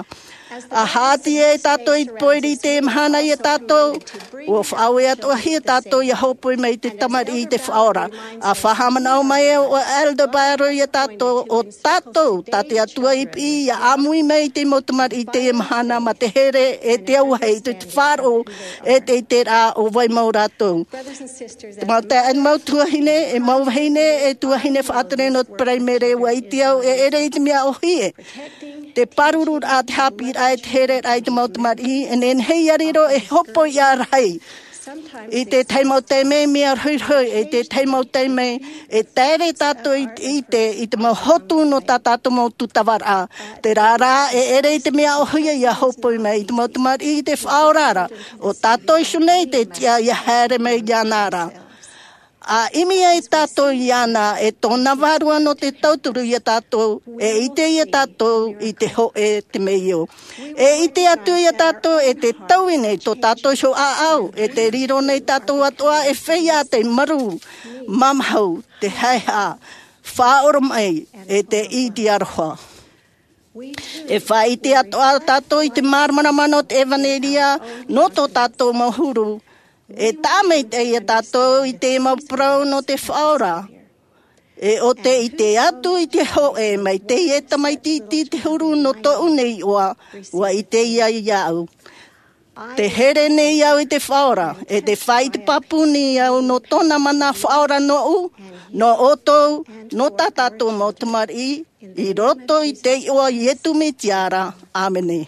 A hati e tato I poiri te mahana I tato. O whawe ato hi tato I hopo I mei te tamari I te whaora. A whahamana o mai o Aldebaran I tato o tato. Tate atua I pi I amui mei te motamari I te mahana ma te here e te au hei te wharo e te te rā o vai mau rātou. Te mau te an mau tuahine e mau hine e tuahine whaatere no praimere wa I te au e ere I te mea o hie. Te paruru a te hapi ai te here ai te mautamari e nen hei ariro e hopo I a rai. I te teimau te me mea hui hui e te teimau te me e tere tato I, I te I te mau hotu no ta tato mau tutawara. Te rara e ere I te mea o hui I a hopo I me I te mautamari I te whaorara. O tato I sunei te tia I a here me I a nara. A imi e tato I ana e tōna warua no te tauturu I a tato e ite I a tato I te ho e te meio. E ite atu I a tato e te tauine to tato so a au e te riro nei tato atoa e whea te maru mamhau te heiha whaoro mai e te iti aroha. E whai te atoa tato I te marmara mano te evaneria no to tato mahuru. E tāmei te ia tātou I te mauprau no te whaora. E o te I te atu I te ho e mai te e tamai titi te huru no to unei oa, ua I te ia I au. Te here nei au I te whaora, e te whai te papuni au no tona mana whaora no u, no oto, no tā tātou mautamari, I roto I te oa I etu me tiara. Āmene.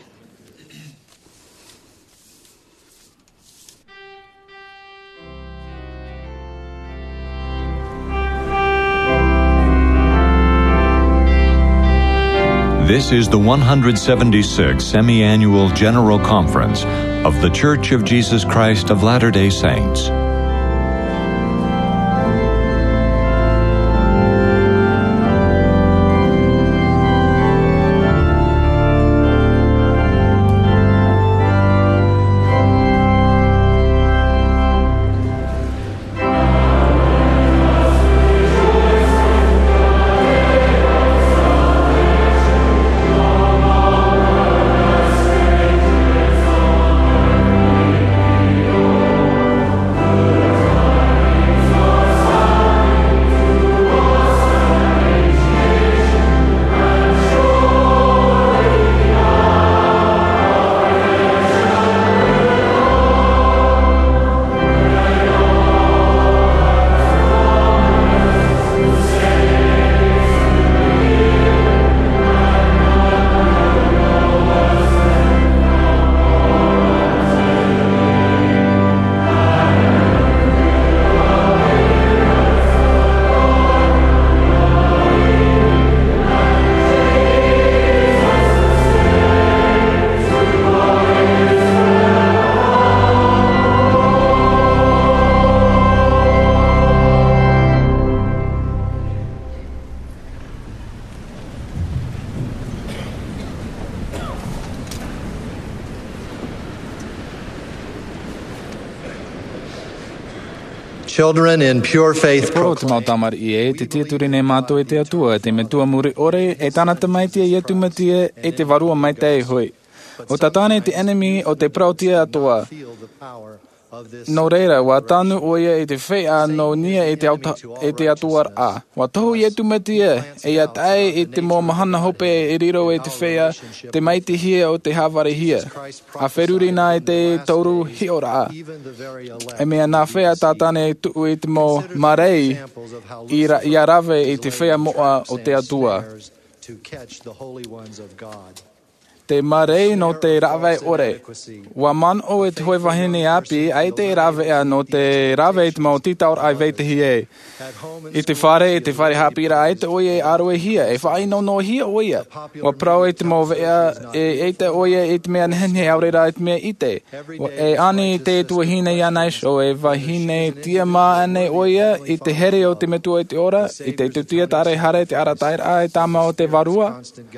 This is the one hundred seventy-sixth Semi-Annual General Conference of The Church of Jesus Christ of Latter-day Saints. Children in pure faith Pro te mautamari I e, te tieturi nei mātou e te atua, te metua muri ore, e tānata mai tia I atu matia, e te varua mai te hoi. O tatane te enemy o te prautia atua. No reira, wa tānu oia e te whea no nia e te, auta, e te atuar a. Wa tohu I atu matia, e a tae e te mō mahana hope e riro e te whea, te maiti hia o te haware hia. A wheruri nā e te tauru hiora a. E mea nā whea tātane e tuu e te mō marei I, ra, I a rave e te whea moa o te atua. Te marei no te rave ore. Wa man o e te hoi wahine api, ai te rave a no te rave te mau titaur ai vei te hie. I te whare, e te whare hapira ai te oie aro e hia, e whai no no hia oia. Wa prau e te mau vea, e, e te oie e te mea nhenhe aurera e te mea ite. E ani te tua hine i anai so, e wahine tia mā ane oia, i te here o te metua e te ora, i te tutia tare hare te arataira e tama o te varua.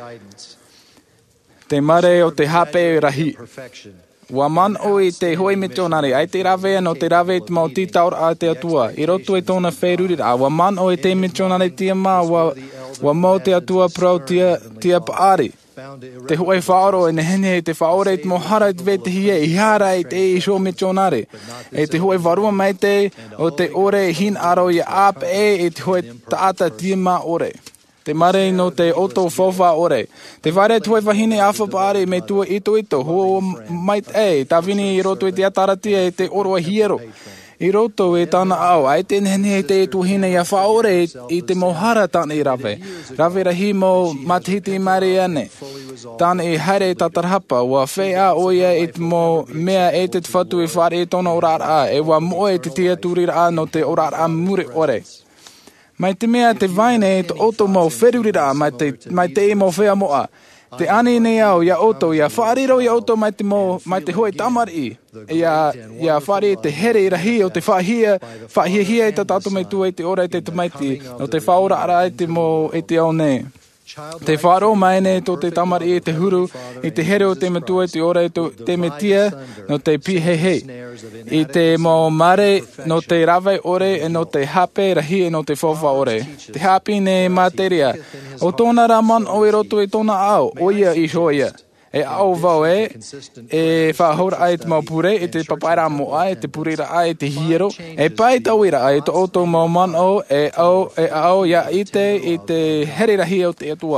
Te mare o te hape rahi. Wa man o I te hoi me tonare, ai te rave no te rave te mau titaur a te atua. I roto e tōna wheruri a. Wa man o e te me tonare tia mā, wa, wa mau te atua prau tia, tia paari. Te hoe whaaro e nehene te whaore e te mohara e te vete hie i hara e te e sho me tionare. E te hoe warua mai te o te ore hin aro i ap e e te hoe taata tima ore. Te mare no te oto fofa ore. Te whare te hoe wahine awha paare me tua ito ito. Ho mai e, ta vini i roto e te ataratia e te oroa hiero. I roto e tāna au, ai te nene e te e tuhine ia whaore i te mohara tāna i rave. Rave rahi mo matihiti mare ane. Tāna i haere tatarhapa, wa whea oia e te mo mea e te whatu e whare e tona orara, e wa moe e te tia turira no te orara muri ore. Mai te mea te vaine e te oto mo wherurira, mai te, mai te e mo whea moa. Te ane nei au, ia oto, ia whaariro ia oto mai te mo, mai te hoe tamari. Ia, ia whaare te here i rahi o te whahia, whahia hia e ta tato mai tua e te ora e te tumaiti, o te whaora ara e te mo e te au nei. Te wharo mai ne to te tamari e te huru, i te here o te matua e te ora e te metia, no te pihehe. I te mo mare, no te rawe ore, e no te hape rahi e no te whawha ore. Te hapi ne materia. O tōna raman o e roto e tōna au, o ia i hoia. E au vau e, e whahora ai te maupure, e te papaira moa, e te purira ai te hiero, e pai tauira ai te oto mau man o, e au, e au, ia i te, i te herirahi o te atua.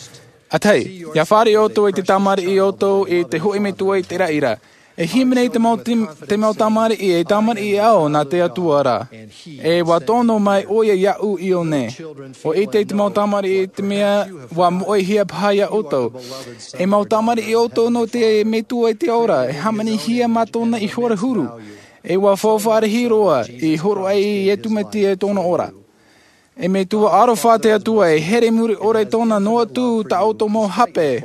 Atei, ia whare oto i te tamari i oto, i te hui me tua i te raira. E himene te mau, te mau tamari i e tamari i au nā te atua ra. E wa tono mai oia iau i o ne. O i te te mau tamari i te mea wa moe hia pahaya oto. E mau tamari i oto no te me tua i te ora. E hamani hia matona i hora huru. E wa whawhare hiroa i horo ai i etu me tia tona ora. E me tua arofa te atua e here muri ore tona noa tu ta auto mo hape.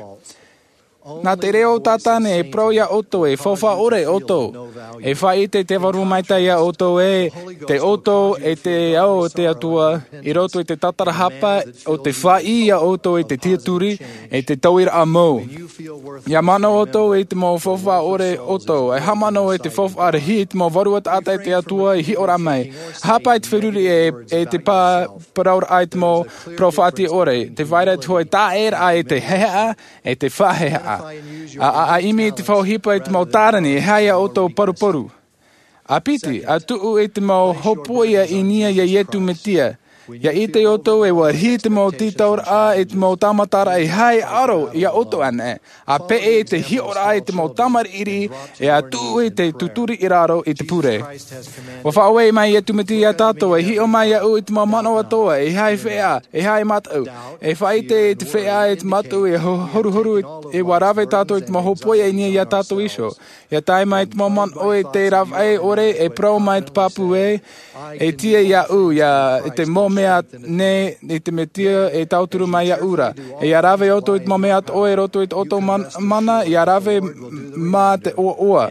Nā te reo tātane e pro ia oto e whawha ore oto. E whai te te waru maita ia oto e te oto e te au te atua. I roto e te tatara hapa o te whai ia oto e te tiaturi e te tauira a mou. Ia mana oto e te mo whawha ore oto. E hamano e te whawha arahi e te mo waru at ata e te atua i hi ora mai. Hapa e te whiruri e, e te pā paraura ai te mo profati ore. Te waira te hoi tā era e te hea e te whahea. A, a, a imi te whauhipa e te mau tārani e haia o tō paruparu. A piti, a tuu e te mau hopoia i nia ia ietu me tia. Ia i te oto e warihi te mau titaur a e te mau tamatara e hai aro i a oto ane. A pe e te hiora e te mau tamari iri e a tuu e te tuturi i raro i te pure. Wa whaoe mai e tumiti a tātou e hio mai a u i te mau mano atoa e hai whea, e hai matau. E whai te e te whea e te matau e horu horu e warawe tātou e te mau hopoia i nia i a tātou iso. Ia tai mai te mau mano e te rawai ore e prau mai te papu e e tia i a u ia e te mo mea ne i te metia e tauturu mai a ura. E a rave oto i te mea o e roto i te oto man, mana, i a rave mā te oa oa.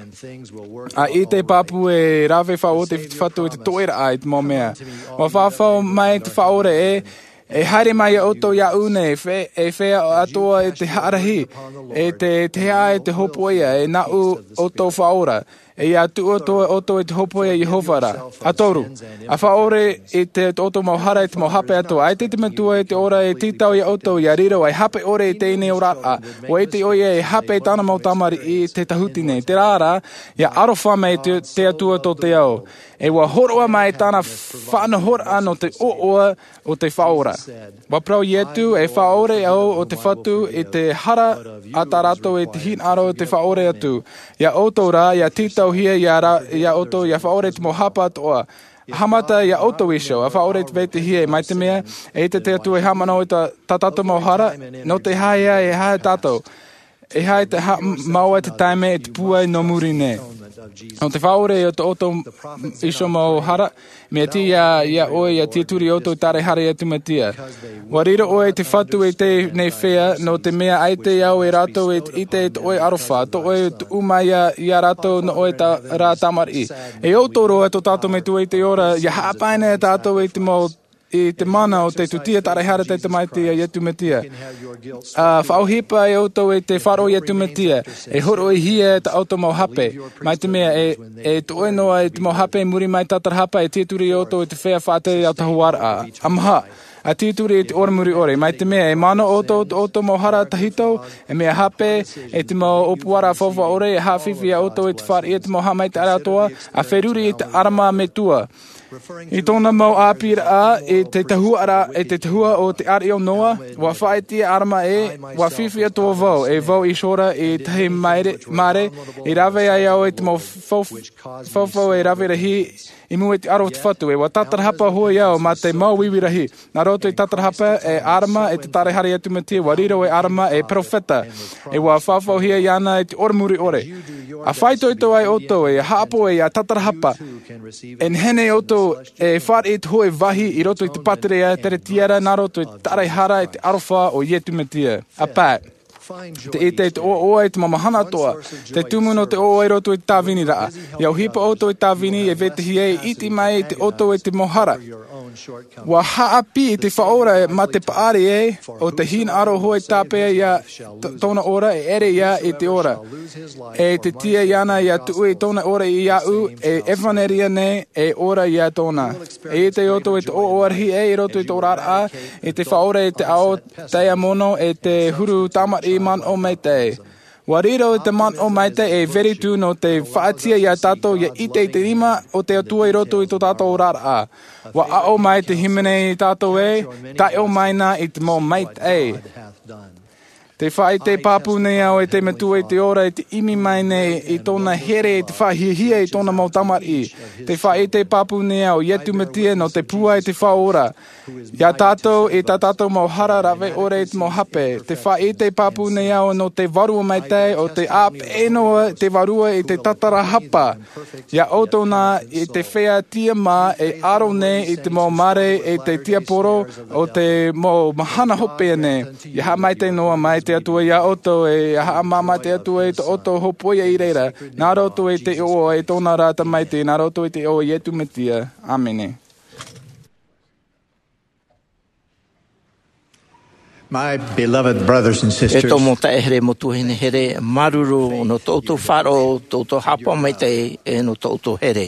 A i te papu e rave wha o te whatu i te toera ai te mea. Wa whawhau mai te whaore e e haere mai a oto ia une e, fe, e whea atoa e te harahi, e te te hea e te hopoia, e na u oto whaora. E ia tu oto oto e te hopoia i hovara. A toru. A whaore e te oto mau hara e te mau hape atoa. Ai te te matua e te ora e titau i oto i a riro. Ai hape ore e te ine o rata. O e te oia e hape tana mau tamari i te tahutine. Te rara, ia arofa mai te, te atua to te au. E wa horoa mai tana whana hora no te ooa o te whaora. Wa prau i etu e whaore au o te whatu e te hara a tarato e te hin aro o te whaore atu. Ia oto ra, ia titau hia ia, ra, ia oto ia whaore te mo hapa atoa. Hamata ia oto isho, a whaore te vete hia e mai te mea, e te te atu e hamano i ta, ta tato mau hara, no te haia e hae tato. E hae te ha, maua te taime e te pua i no muri ne. O te whaore o te oto isho mau hara, mea ti ia, ia oe ia tia turi oto i tare hare atu matia. Warira oe te whatu e te nei whea, no te mea ai te iau e rato e i te te oe arofa, to oe te umaya i a rato no oe ta rā tamari. E oto roa to tātou me tu e te ora, ia haapaine e tātou e te mau i te mana o te tutia tare hara te te maiti a yetu metia. Uh, whauhipa e auto e te wharo yetu metia. E horo i hia e te auto mau hape. Mai te mea e, e te oe noa e te mau hape muri mai tatar hapa e tieturi auto e te whea whate au tahuara. Amha. a tituri e te ormuri ore. Mai te mea e mana o tō o tō mohara tahito, e mea hape, e te mo opuara fofa ore, e hawhiwi a oto e te whare e te moha mai te aratoa, a wheruri e te arama me tua. I tōna mau āpira a, e te tahua ara, e te tahua o te ari o noa, wa whaetia arama e, wa whiwhia tō vau, e vau i shora e tahi maere, mare, e rawe ai au e te mau fawfau e rawe rahi, i mua te aro te whatu, e wa tatarahapa hoi au ma te mau wiwirahi. Nā roto i tatarahapa e arama e te tarehari atu matia, wa riro e arama e profeta, e wa whawhau hia iana e te ormuri ore. A whaitoito ai oto e haapo e a tatarahapa, en hene oto e whare e te hoe wahi i roto i te paterea, tere tiara, nā roto i tarehara e te arofa o ietu matia. A pā. Te e te o oa e te mamahana toa, te tumu no te o e roto i tāwini raa. Iau hipa oto i tāwini e vetehi e iti mai e te oto e te mohara. Wa haapi e te whaora ma te paare e, o te hin aro hoi tāpea ia tōna ora e ere ia e te ora. E te tia iana ia tu e tōna ora i au e evaneria ne e ora ia tōna. E te oto e te o oarhi e i roto i tō rara e te whaora e te ao teia mono e te huru tamari man o mei te. Wa riro te man o maite e veri tu no te whaatia ia tato ia ite i te rima o te atua i roto i tō tato o rara. Wa a o mai te himene i tato e, tai o maina i te mo mait e. Te whae te papu nei au e te matua i te ora e te imi mai nei i tōna here e te whahihia i tōna mautamari. Te whae te papu nei au i etu matia no te pua e te whaora. Ia tātou e tā tātou mau hara rawe ore e te mau hape. Te whae te papu nei au no te varua mai te o te ap enoa te varua e te tatara hapa. Ia otona e te whea tia ma e aro nei i te mau mare e te tia poro o te mau mahana hopea nei. Ia ha mai te noa mai te atua ia oto e ha mama te atua e te oto hopoia i reira. Nā roto e te o e tōna rata mai te, nā roto e te o i etu metia. Amene. My beloved brothers and sisters, e tō mo te ehere mo tuhine here, maruru no tōtou wharo, tōtou hapa mai te e no tōtou here.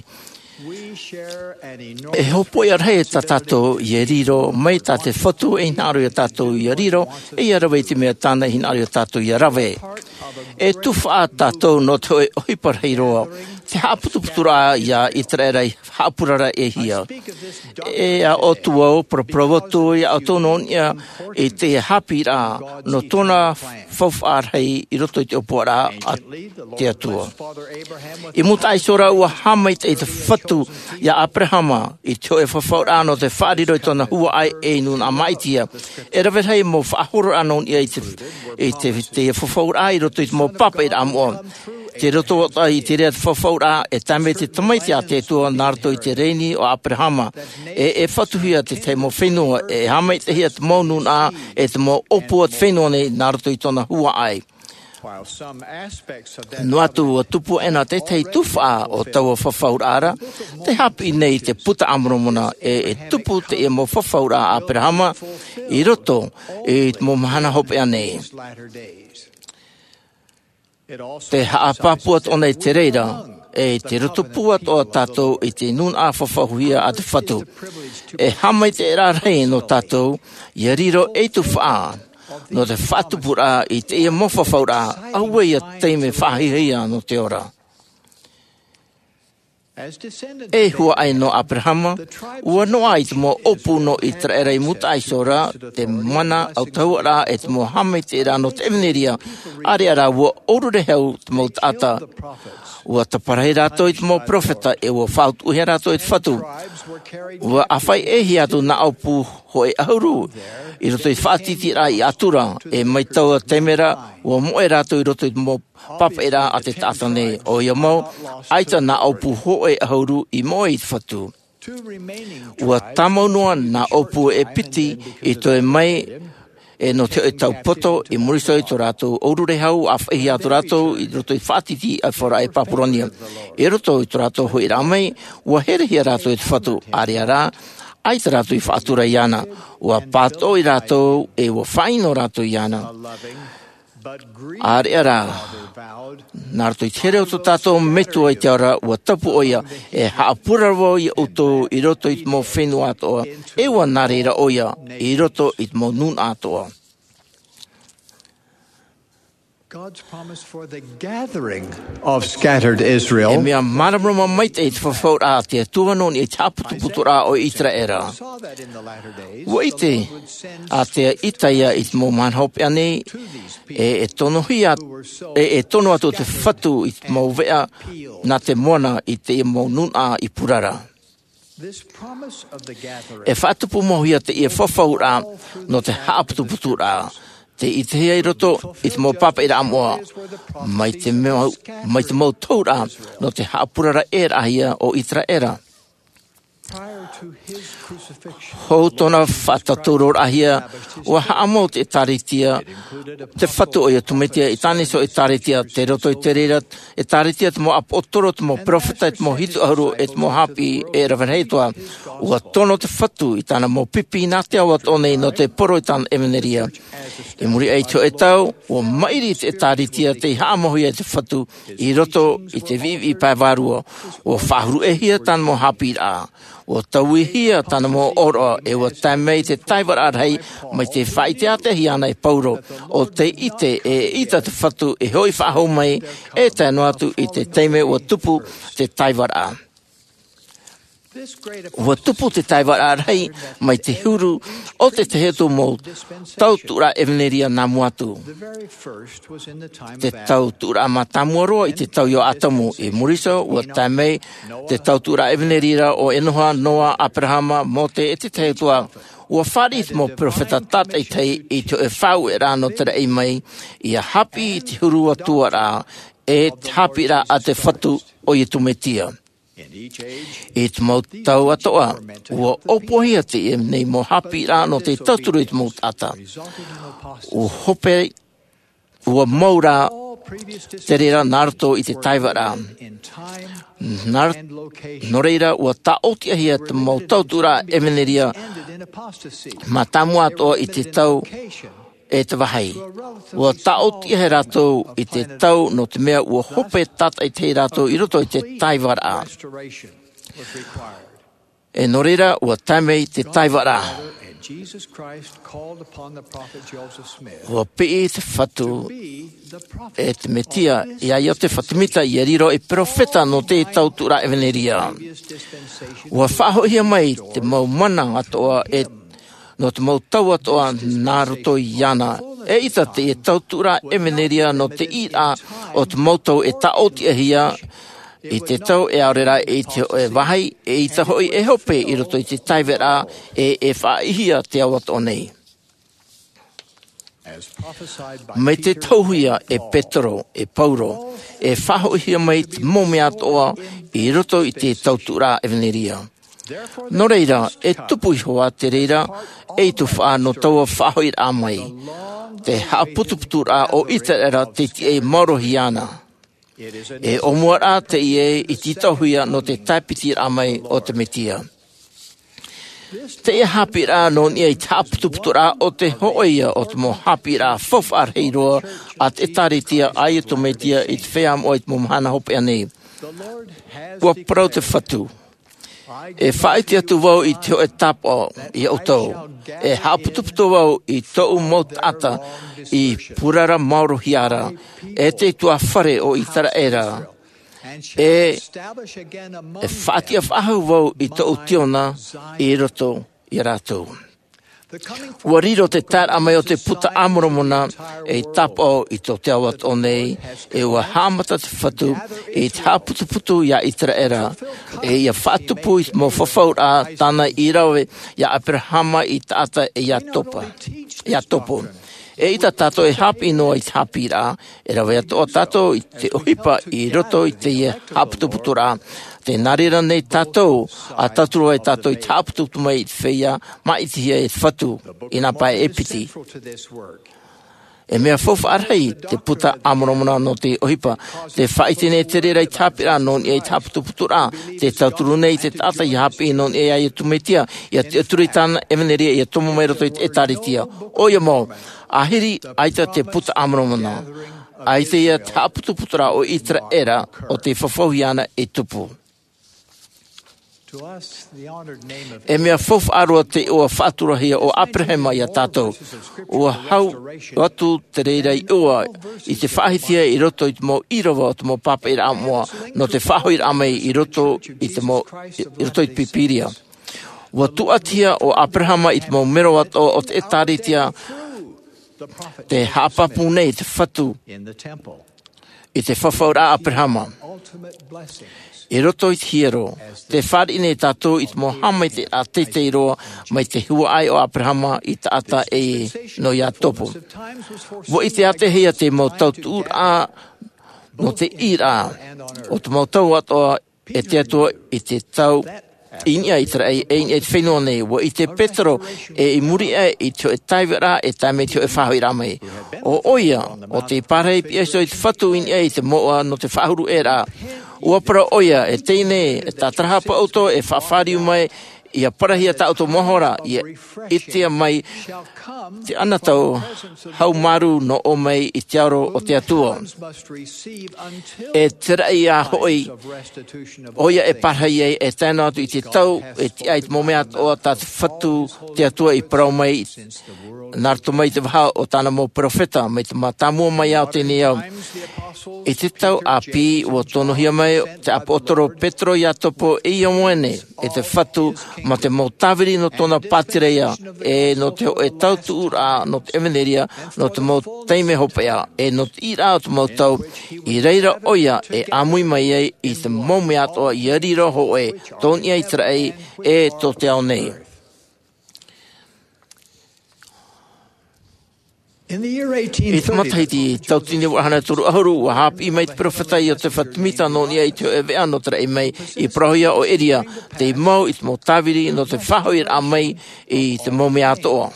E hopoi arhei ta tātou i e riro, mai tā te whatu e hinaru i tātou i e riro, e i arawe te mea tāna hinaru i tātou i arawe. E tuwha a tātou no te oiparhei roa, te haputuputura ia i trerei hapurara e hia. E a otu au, proprovotu i a tonon ia e te hapira no tōna whawharhei i roto i te opoara a te atua. I muta aisora ua hamai te te whatu ia Abrahama i te oe whawhaura no te whariro i tōna hua ai e nun a maitia. E rawetei mo whahoro anon ia i te, i te, te whawhaura i roto i te mo papa i amoa. Te roto i te rea te whawhaura e tame te tamaiti a te tua nārto i te reini o Abrahama. E, e whatuhia te te mo whenua e hamai te hia te maunun a e te mo opua te whenua nei nārto i tōna hua ai. No atu o tupu ena te tei tuwha o taua whawhaurara, te hapi nei te puta amromona e, e tupu te e mo whawhaura a Abrahama i roto e mo mahana hopea nei. Te haapapuat o nei te reira, e te rotopuat o tātou i te nun a whawhahuia a te whatu. E hamai te rārhei no tātou, i riro e tu whaa, no te whatupura i te ia mo whawhaura, aue ia teime whahihia no te ora. E hua ai no Abrahama, ua noa i te mo opu no i traerei muta aisora, te mana au tauara e te mo hame te ra no te emeneria, are ara ua orure heu te mo tata. Ua taparai rato i te mo profeta e ua whaut uhe rato i te whatu. Ua awhai e hi atu na aupu hoi ahuru, i roto i whaatiti ra i atura, e mai taua temera, ua moe rato i roto i te mo papa era a te tata nei o ia mau, aita na aupu hoi ahuru i moe i te whatu. Ua tamaunua na aupu e piti i toe mai e no te tau poto i muriso i tō rātou aurure hau a whaihi a tō rātou i roto i whātiti a whara e Papuronia. E roto i tō rātou hoi ramai, ua herehia rātou i te whatu are ara, ai te rātou i whātura i ana, ua pāto i rātou e ua whaino rātou i ana. Ar era, narto i tere o to tato metu ai te ora ua tapu oia e haapura ro i uto i roto i mo whenu atoa, e ua nareira oia i roto i mo nun atoa. God's promise for the gathering of scattered Israel. E mea maramrama maite i te whawhaur a te tuanon i te aputuputura o Israera. Ua ite a te itaia i te mo manhope ane e e tono hia e e tono atu te whatu i te mo vea na te moana i te mo nun a i purara. E whatupu mohia te i e whawhaur a no te haaputuputura. Te i te hea i roto, i te mo papa i ra amoa, mai te mau, mai te mau taura no te haapurara e rahia o Israera. Ho tona whataturo rahia, ua haamo te taritia, te whatu o ia tumetia, i tani so i taritia, te roto i te rera, e taritia te mo apotoro, te mo profeta, te mo hitu auru, e te mo hapi e rawanheitoa, ua tono te whatu i tana mo pipi nā te awa tone no te poro i tana emeneria. E muri ei tō e tau, ua mairi te taritia, te haamohi e te whatu, i roto i te vivi i paiwarua, ua whahuru e hia tana mo hapi rā. O taui hia tana mo oroa e wa taimei te taiwara rei mai te whaite a te hiana e pauro o te ite e ita te whatu e hoi whahau mai e te atu i te teime o tupu te taiwara. Ua tupu te taiwara rei mai te huru o te te hetu mo tautura eveneria nā muatu. Te tautura matamuaroa i te tau yo atamu e muriso ua taimei te tautura eveneria o Enoha, Noa, Abrahama mo te e te te hetua. Ua wharit mo profeta tatai tei i te e whau e rāno tere ei mai i a hapi i te huru atua rā e hapi rā a te whatu o i tumetia. I te mau tau atoa, ua opohia te e nei mo hapi rā no te tauturu i te mau tata. Ua hope, ua maura te reira naruto i te taiwara. No reira, ua ta otiahia te mau tautura emeneria ma tamu atoa i te tau e te wahai. Ua taot i he rātou i te tau no te mea ua hope tata i te rātou i roto i te taiwara. E no reira ua taimei te taiwara. Ua pii te whatu e te metia i ai o te whatumita i riro e profeta no te tautura eveneria. Ua whahohia mai te mau mana atoa e no te mau tau atoa nā roto i ana. E ita te e tautura emeneria no te ira o te mau tau e taoti ahia i te tau e aurera e te e wahai e ita hoi e hope i roto i te taiwera e e whaihia te awat o nei. Mai te tauhia e Petro e Pauro e whahohia mai te momi atoa i roto i te tautura emeneria. No reira, e tupu i hoa te reira, e tu wha no taua whahoi rā mai. Te haaputuputu rā o ita era te ti e marohi ana. E omua rā te i e i titahuia no te taipiti rā mai o te metia. Te e hapi rā no ni e te haaputuputu rā o te hoia o te mo hapi rā whawhar heiroa a te taritia ai to metia i te wheam o i te mo mahana hope anei. Ua parau te whatu. E whaiti atu wau i te e tapo i autou. E haputuputu wau i tau maut ata i purara mauro hiara. E te tua whare o i tara era. E, e whaiti a whahau wau i tau tiona i roto i rātou. Ua riro te tār amai o te puta amoromona e tapo i tō te awat o nei e ua hamata te whatu e te haputuputu ia i tera era e ia whatupu i mo whawhau a tāna i rawe ia Abrahama i tāta e ia topa, ia topo. E ita tato e hapi noa i te hapi rā, e rawe atoa tato i te ohipa i roto i te ia haputuputu rā. Te narira nei tātou, a taturua e tātou i tāputupu mai i te wheia, ma i te hia e te whatu, i nā pai e piti. E mea fofa arhei te puta amoromona no te ohipa. Te whaitene te rera i tāpira non e i tāputuputura. Te tauturu nei te tata i hapi non e ai tumetia. Ia te aturi tāna emeneria i a tomo mai roto i te etaritia. Oia mo, ahiri aita te puta amoromona. Aita ia tāputuputura o itra era o te whawhauhiana e tupu. E mea fof arua te ua whāturahia o Abrahama i a tātou. Ua hau atu te reira i ua i te whahithia i roto i te mo irawa o te mo papa i ramoa no te whahoi ramei i roto i te mo i roto i te pipiria. Ua tuatia o Abrahama i te mo meroat o, o te etaritia te hapapu nei te whatu i te whawhaura Abrahama. E roto i te hiero, te whare ine tātou i te mohama i te a tete i roa mai te hua ai o Abrahama i te ata e no ia topo. Wo i te ate hea te mau tau tūr a no te ira o te mau tau atoa e te atua i te tau inia i te rei e i te whenua nei. Wo i te Petro e i muri e i teo e taiwera e taime teo e whahoi ramei. O oia, o te parei pia so i te whatu inia i te moa no te whahuru e ra. Ua para oia e teine e tā trahapa auto e whawhariu mai i a parahia tā auto mohora i a itia mai te anatau hau maru no o mai i te aro o te atua. E tira i a hoi oia e parahia e tēnā atu i te tau e te ait momeat o tā te whatu te atua i parau mai narto mai te waha o tāna mo profeta mai te matamua mai au tēne au. E te tau a pi o tonohia mai te apotoro Petro i atopo e i omoene e te whatu ma te mautawiri no tona patireia e no te e tau tuura no te emeneria no te mau teime hopea e no te ira o te mautau i reira oia e amui mai ei i te momi atoa i arira ho e toni ai trai e to te au nei. I te mataiti tau tini wahana turu ahuru wa hapi i mai te profetai o te whatumita no nia i te e vea no tera i mai i prohia o eria te i mau i te mau tawiri no te whahoir a mai i te mau mea atoa.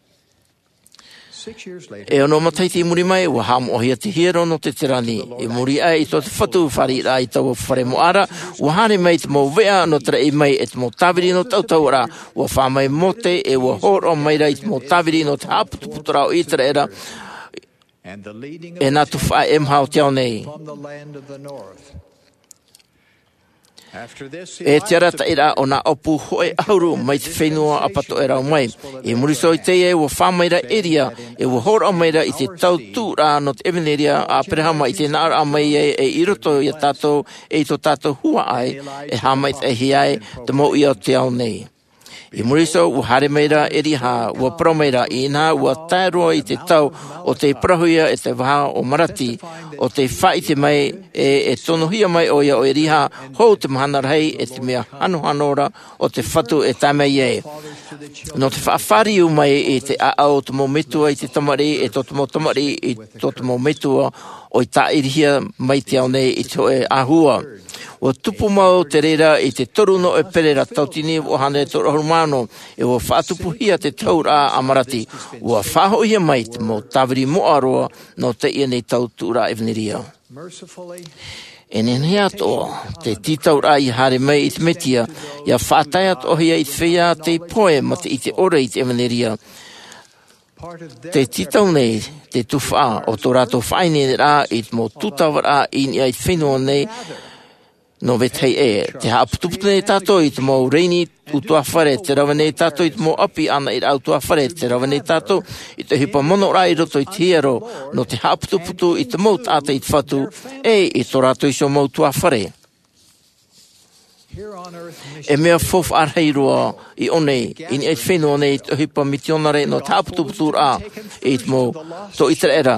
E ono mataiti i muri mai wa hamo ohia te hiero no te tirani i muri ai i to te whatu whari ra i tau whare mo ara wa hane mai te mau vea no tera i mai e te mau tawiri no tau tau ra wa whamai mote e wa horo mai ra i te mau tawiri no te haputuputura o itera era e natu wha em hao te au nei. E te rata ira o na opu hoe auru mai te whenua apato e rau mai. E muriso i te e wa whamaira eria e wa hora maira i te tau tūra no te eveneria a perehama i te nara a mai e e iroto i a tātou e i to tātou hua ai e hamait e hiai te mo i o te au nei. I muriso ua hare meira eri ha ua promeira i nā ua tāroa i te tau o te prahuia e te waha o marati o te whai te mai e, e tonohia mai o ia o eri ha hou te mahana rei e te mea hanu hanora o te whatu e tamei e. No te whaafariu mai e te aao te mo metua i te tamari e to te mo tamari i to te mo metua o i tairihia mai te au nei i te e ahua. O tupu mau te reira i te toru no e perera tautini o hane to romano e o whaatupuhia te taura amarati o whahoia mai te mo tawiri mo aroa no te ia nei tautura evneria. E nene atoa te titaura i hare mai i te metia ia whaatai atohia i te whea te poe ma te i te ora i te evneria. Te titau nei te tuwha o tō rato whaine rā i te mo tutawara i ni ai whenua nei no vetei e, te haaputuputu nei tātou i te mau reini utua whare, te rawa nei tātou i te mau api ana i autua whare, te rawa nei tātou i te hipa mono rā i roto i te hiero, no te haaputuputu i te mau tāta i te whatu, e i tō rato i so mau tua whare. E mea fof arheiroa i onei, i ni e whenua nei te hipa mitionare no te haaputuputu rā i te mau tō i te era.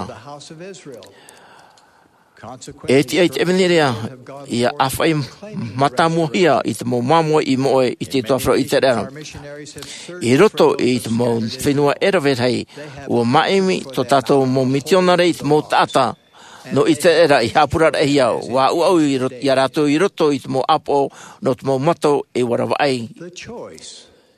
E ti ai te evenerea i a awhai matamuhia i te mau mamua i moe i te tuafra i te rea. I roto i te mau whenua erawetei ua maemi to tātou mau mitionare i te mau tāta no i te era i hapurara e hiau. Wa uau i a rato i roto i te mau apo no te mau mato e warawai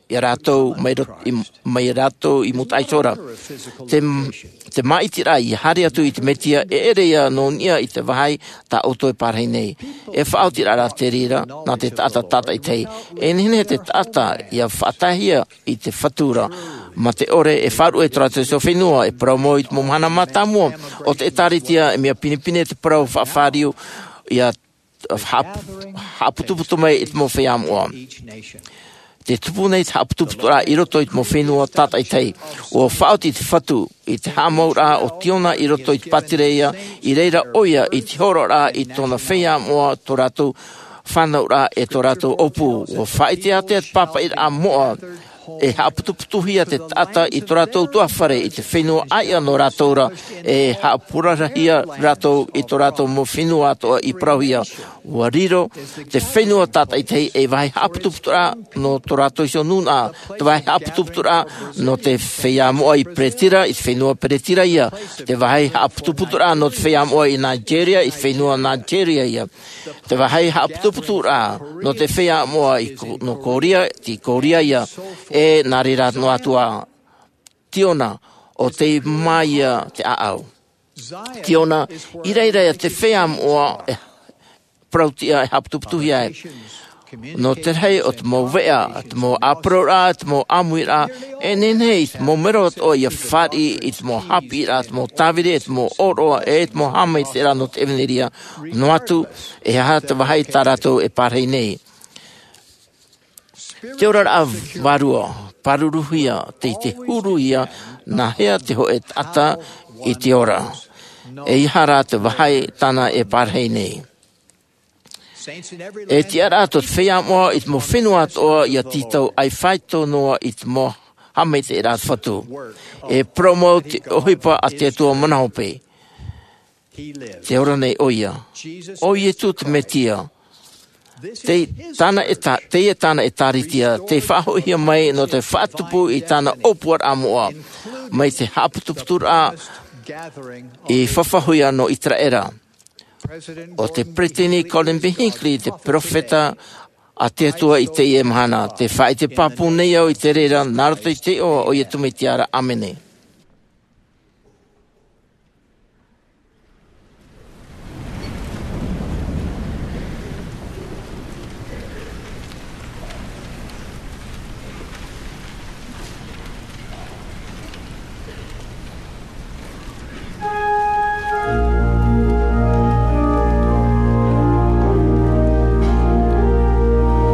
i rātou mai rātou i mutaisora. Te, te maitira i hari atu i te metia e erea no nia i te wahai ta auto e parhei nei. E whaotira rā te rira nā te tata tata i tei. E nene te tata i a whaatahia i te whatura. Ma te ore e wharu e tora te so whenua e promo i te momhana matamua. O te etaritia e mea pinipine te prau whaafariu i a haputuputu mai i te mo wheamoa. Te tupu nei te haputuputu rā i roto i te mo whenua tata i tei. O whaoti te whatu i te hamau rā o tiona i roto i te patireia i reira oia i te horo rā i tona wheamoa tō rātou whanau rā e tō rātou opu. O whaitea te at papa i rā moa e haputuputuhia te tata i tō rātou tuawhare i te whenua aia no rātoura e hapurarahia rātou i tō rātou mo whenua atoa i prauhia. Ua riro, te whenua tata i tei e vai haputuputura no tō rātou isio nuna, te vai haputuputura no te whea moa i Pretira i te whenua Pretira ia, te vai haputuputura no te whea moa i Nigeria i te whenua Nigeria ia, te vai haputuputura no te whea moa i no Korea, ti Korea ia, e nari rā no atua tiona o te maia te aau. Tiona, i reirea te whea moa e prautia e haputuputuhia e. No te rei o te mō wea, te mō apro rā, te mō amui rā, e nenei te mō mero o i a whari, i te mō hapi rā, te mō tāwiri, te mō oroa, e te mō hamai te rā no te eveneria. No atu, e ha te wahai tā rātou e parhei nei. Te ora rā warua, paruruhia, te te huruhia, nā hea te ho e tata i te ora. E iha rā te wahai tāna e parhei nei. E te ara ato te whea moa i te mo whenua atoa i a titau ai whaito noa i te mo hamei te rāt whatu. E promo te ohipa a te atua manahope. Te ora nei oia. Oia tu te metia. Te tāna e, ta, te e tāna e tāritia. Te whahohia mai no te whatupu i tāna opuar amoa. Mai te haputuputura i whawhahuia no Israera. O te pretini Colin B. Hinckley, te profeta a te atua i te ie mahana. Te whae te papu nei au i te reira, naroto i te oa o i atume tiara. Amene.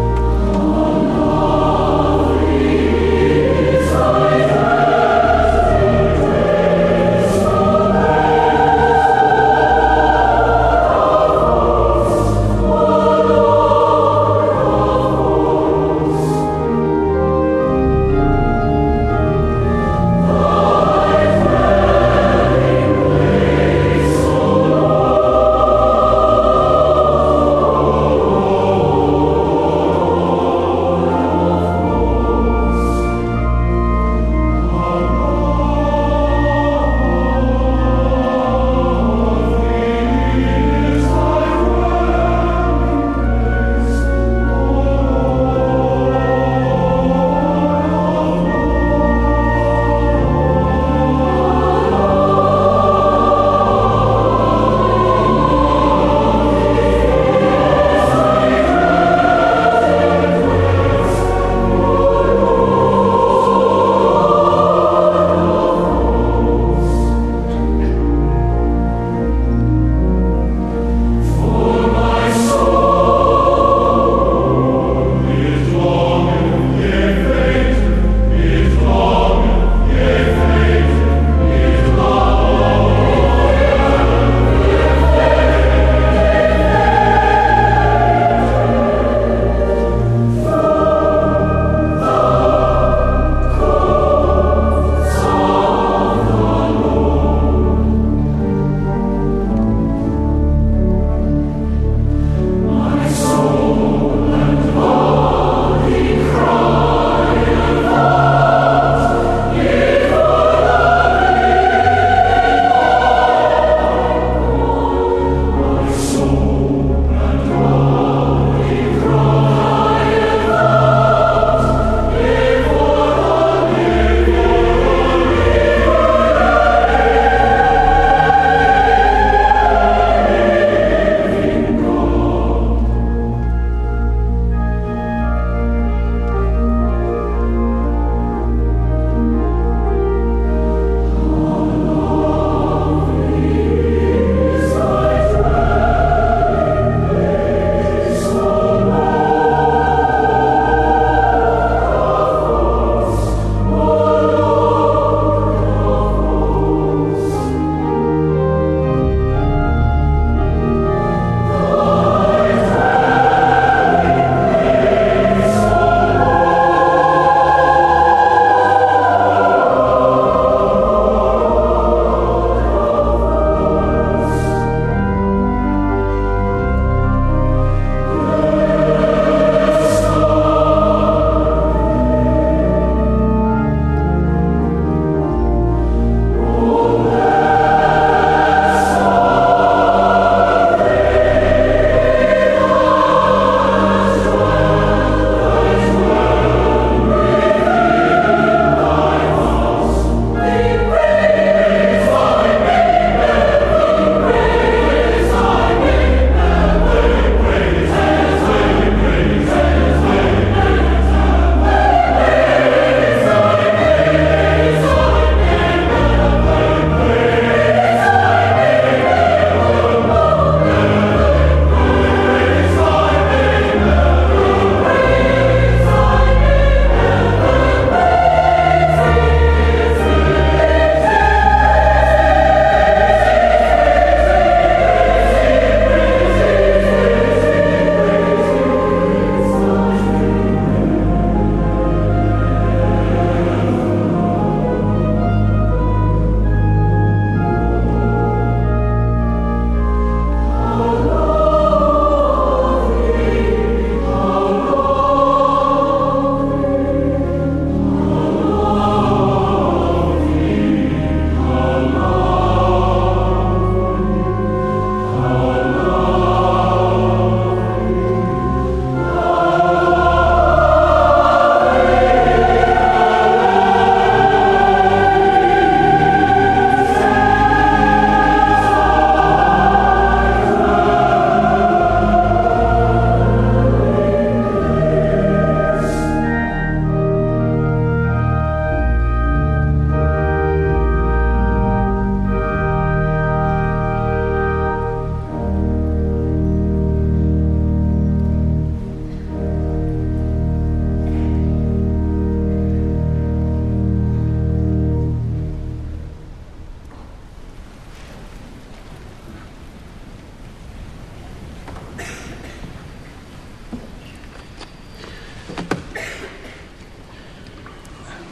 Thank you.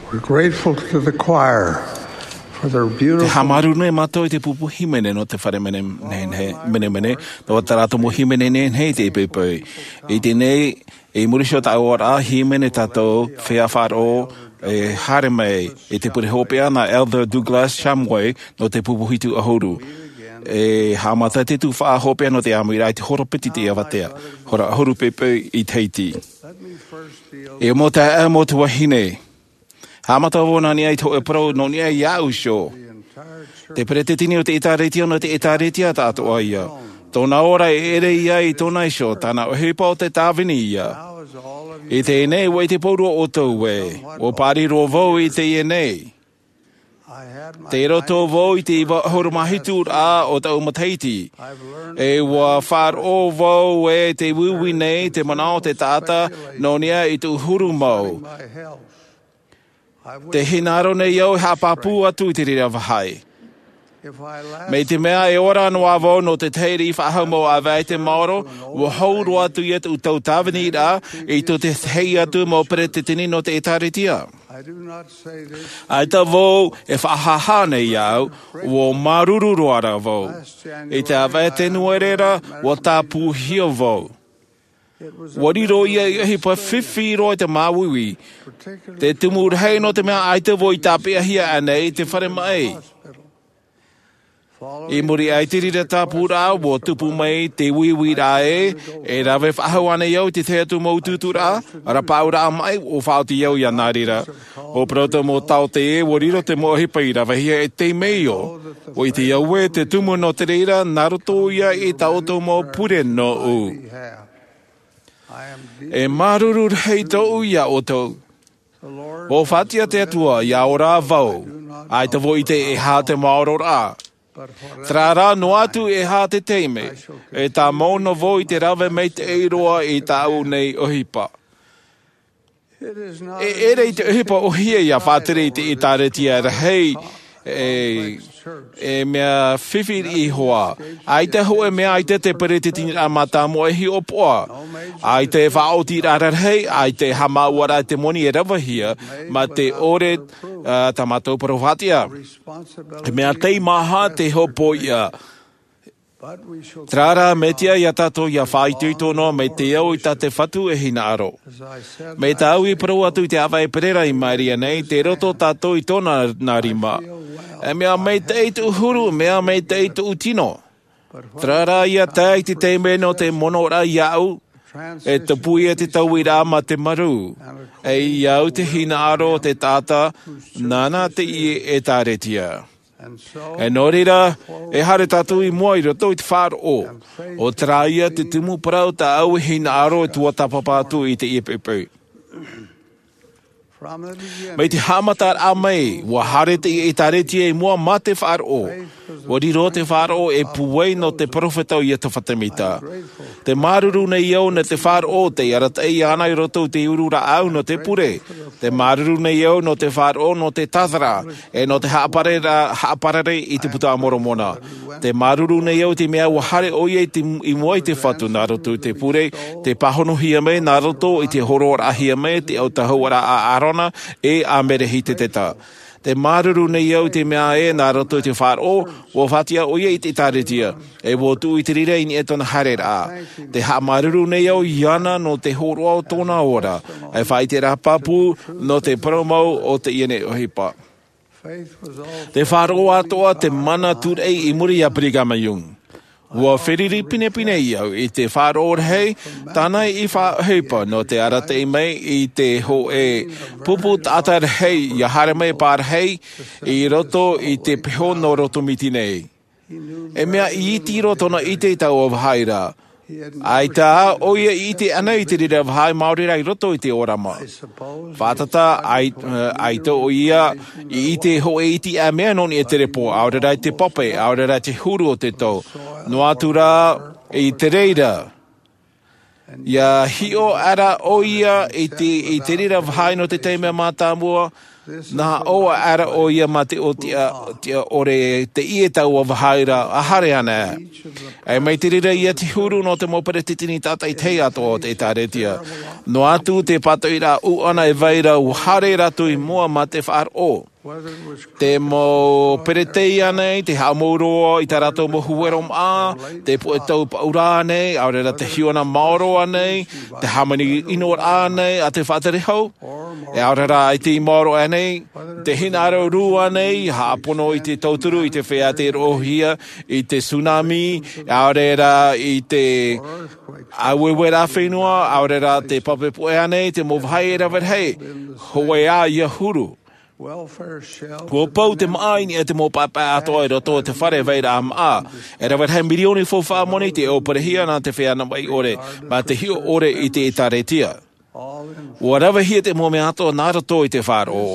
We're grateful to the choir for their Te beautiful hamaru ne mato i te pupu himene no te whare mene mene mene mene no tarato mo himene ne hei te pepe i te nei e murisho ta ora himene tato whea wharo e hare mai e te pure hopea na Elder Douglas Shamway no te pupu hitu ahuru e hamata te tu wha hopea no te amu i rai te horopiti te awatea hora ahuru pepe i teiti e mo te e mo te wahine hamata wona ni ai to e pro no ni ai iau sho. Te prete tini o te itaretia no te itaretia tātou aia. Tōna ora e ere ia i tōna isho, tāna o hipa o te tāwini ia. I te enei wei te paurua o tau e, o pāri ro vau i te enei. Te roto vau i te iwa horumahitu a o tau mataiti. E wa whār o vau e te wiwi nei, te manao te tāta, no nia i tu huru mau. Te hinaro nei au hapapu atu i te rira wahai. Mei te mea e ora anua vau no te teiri whahau mo a vai te maoro, wa hauru atu i atu tau tāwini rā, i to te hei atu mo pere te tini no te etaritia. Ai ta vau e whahaha nei au, wa maruru roara vau. I te awai te nuerera, wa tā pūhio vau. Wariro ia i ahi pa whiwhi roi te māwiwi. Te tumur hei no te mea ai te voi tāpea hia anei te whare mai. I muri ai te rira tāpura, wo tupu mai te wiwi rā e, e rawe whahau ane iau te thea tu mau tūtu rā, ara pāu rā mai o whauti iau i anā rira. O prota mō tau te e, wo riro te mohipa i rawe hia e te meio. O i te iau e te tumu no te rira, naruto ia i tauto mō pure no u. E maruru hei tau ia o tau. O whatia te atua ia o rā vau, ai te vo i te e hā te maoro rā. Tra rā no atu e hā te teime, e tā mauna vo i te rawe mei te eiroa i tā au nei ohipa. E ere i te ohipa ohia ia whātere i te itaretia rahei, e, e mea whiwhiri i hoa. Ai te hoe mea ai te te perete tini a mata mo e hi opoa. Ai te whaoti rararhei, ai te hamaua rā te moni e rawahia, ma te ore uh, ta matou parohatia. E mea tei maha te hopo ia. Trara metia ia tato ia whaitui tono me te au i ta te whatu e hina aro. Me ta au i parau atu i te awa e perera i maria nei, te roto tato i tona nā rima. E mea mei te eitu huru, mea mei te eitu utino. Trara ia ta i te teime no te monora ia au, e te pui e te tau i rā ma te maru. E iau te hina aro te tata, nana te i e tāretia. E norira, e hare tatu i mua i roto i te whāro o. O traia te tumu parau ta au hina aro e tua tapapatu i te ipepe. Mei te hamatar a mei, wa hare te i taretia i mua ma te whāro o. Wa riro te whāro e puwei no te profetau i te whatamita. Te maruru nei iau na te whāro o te arata i ana i roto te urura au no te pure. Te maruru nei iau no te whāro o no te tathara, e no te haaparere i te puta moromona. Te maruru nei iau te mea wa hare o i i mua i te whatu nā roto te pure, te pahono hia me nā roto i te horora hia me, te au tahauara a arona, e a mere hi te teta. Te maruru nei iau te mea e nā roto i te whāro, o whatia o i te tāretia, e wo tu i te rire i ni e tona hare rā. Te ha maruru nei iau iana no te horoa o tōna ora, e whai te rapapu no te promau o te iene ohipa. Te whāro atoa te mana turei i muri a Brigham Young. Ua whiriri pine pine iau i te whāro hei, tāna i whāhipa no te arate i mei i te ho e pupu tātar hei, ia hare mei pār hei, i roto i te peho no roto miti nei. E mea i iti roto na i te tau o vhaira. Ai tā, oia i te ana i te rira vhai Māori rai roto i te orama. Whātata, ai, uh, ai tō o ia, i te ho e iti a mea noni e te repo, aurera i te pope, aurera i te huru o te tau. No atura i te reira. Ia hio ara o ia i te, i te rira vahai no te teimea mātāmua, nā oa ara o ia ma te o tia, tia ore te ie tau a vahaira a hare ana. E mai te rira ia te huru no te mopere titini tātai tei ato o te tāretia. No atu te patoira u ana e vaira u hare ratu i mua ma te whaar o. Te mo peretei anei, te haumauroa i tā rato mo huerom a, te po e tau paura anei, aurera te hiona maoro anei, te hamani inor anei, a te whaterehau, e aurera i te maoro anei, te hinaro ru anei, haapono i te tauturu, i te whea te rohia, i te tsunami, aurera i te awewera whenua, aurera te papepoe anei, te movhai e rawerhei, hoe a ia huru. Kua pau te maaini e te mō pāpā atoa e roto te whare veira am a. E rawar hei milioni fō whaamoni te o parehia nā te whea mai ore, ma te hio ore i te itaretia. Ua rawa hia te mō me atoa nā roto i te whāro.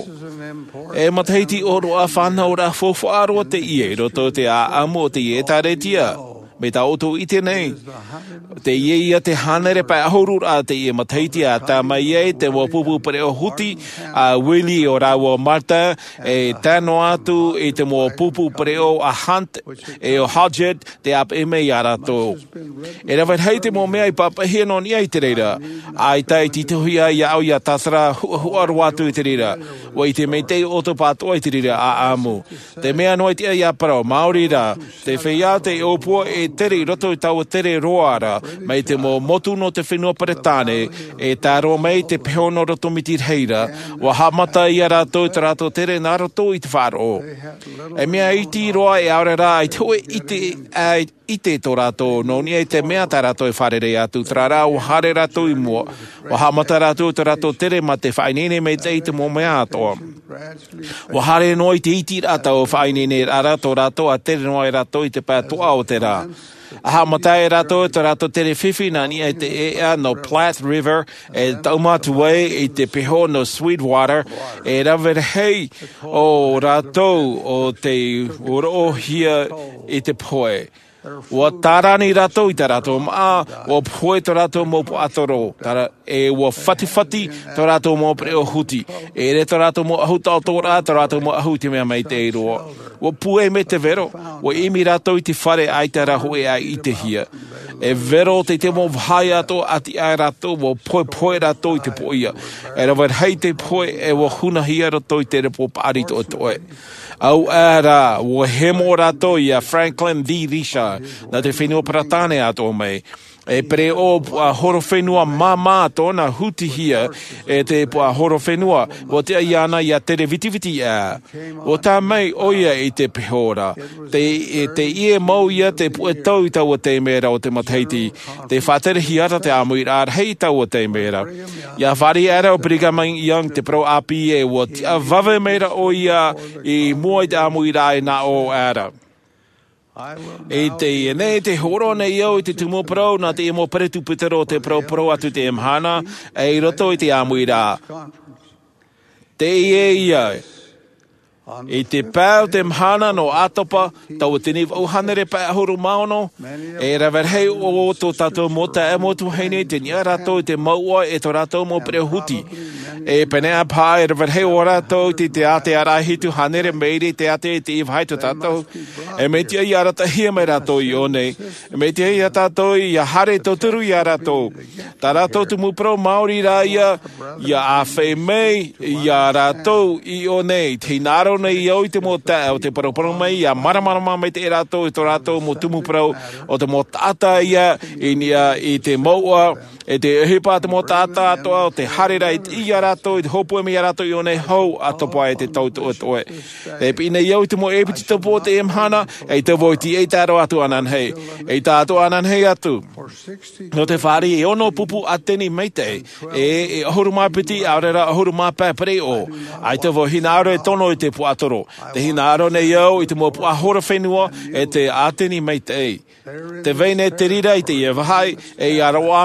E mataiti o roa whānau ra fō whāroa te ie, roto te a amu o te ie itaretia. Me tā oto i te nei. Te ie ia te hanere pai ahorur a te ie mataiti a tā mai e te wapupu pare o huti a Willi o rawa Marta e tano atu e te mo pupu pare o a Hunt e o Hodgett te ap e mei arato. E rawai hei te mo mea i papahia non ia i te reira. Ai tai tituhia i au ia tasara huaruatu i te reira. Wa i te mei te oto patoa i te reira a amu. Te mea noi te ia parao Māori ra. Te whia te opua e tere roto i tau tere roara, mai te mo motu no te whenua paretane, e tā roa mai te pehono roto mitir heira, wa hamata i a rato i te rato tere nā roto i te whāro. E mea iti roa e aure rā, i te hoe ite, ai, ite tō rato, no ni e te mea tā rato e wharere atu, tra rā o hare rato i mua, wa hamata rato i te rato tere ma te whainene me te i te mo mea atoa. Wa hare no i te iti rata o whainene a rato rato a tere no e rato i te pātoa o te rā. Aha matai rato te rato tere whiwhi na ni e te ea no Platte River e taumatu wei i te peho no Sweetwater e rawer hei o rato o te orohia i te poe. Wa tarani rato i te rato maa, wa poe te rato mo po atoro, tara e wa whati whati te rato mo pre o huti, e re te rato mo ahu tau tōra, te rato mo ahu te mea mai te iroa. Wa pue me te vero, wa imi rato i te whare ai te raho e ai i te hia. E vero te te mo vhai ato ati ai rato, wa poe poe rato i te poia. E rawar hei te poe e wa hunahia rato i te repo pari to toe. Au ara, wa hemo rato i a Franklin V. Risha, na te whenua paratane ato mai. E pre o a horo whenua mama tōna huti hia e te a horo whenua o te iana i a tere vitiviti a. O tā mai oia i te pehora. Te, e, te ie mau ia te pue tau i tau o te mera o te mataiti. Te whatere hiara te amu i rār hei tau o te mera. Ia whari ara o Brigham Young te pro api e o te a vave mera oia i mua i te amu i rāi na o ara. E te nei te horo nei au i te tumo pro na te emo paretu putero te pro pro atu te emhana e i roto i te amui rā. Te ie ia. I te pāu te mhana no atopa, tau te niv au hanere pā ahuru maono, e rawar hei o tō tātou mo ta e motu heine, te nia rato i te maua e tō rato mo prehuti. E penea pā e rawar hei o rato te te ate arahitu hanere meire te ate e te iwhai tō tātou. E me tia i arata hia mai rato i o nei. E me tia i a tātou i a hare tō turu i a rato. Tā rato tu mupro Māori rā ia, ia a whei mei i a rato i o nei. Te naro nei au i te mo ta o te paroparo mai a maramarama mai te e rato i tō rato mo tumu prau o te mo tata ia i, nia, i te maua e te hipa te mo tata atoa o te harera i te i a rato i te hopu e mi a rato i o nei hau atopa e te tautu o toe. E pina i au i te mo epiti tapo te emhana e te voi ti e tāro atu anan hei. E tāto anan hei atu. No te whari e ono pupu ateni mei te e, e ahuru mapiti aurera ahuru mapa pere o. Ai te voi hinaaro e tono i te pu atoro. Te hinaaro nei au i te mo pu ahora whenua e te ateni mei te ei. Te veine te rira i te iewahai e i arawa me te rira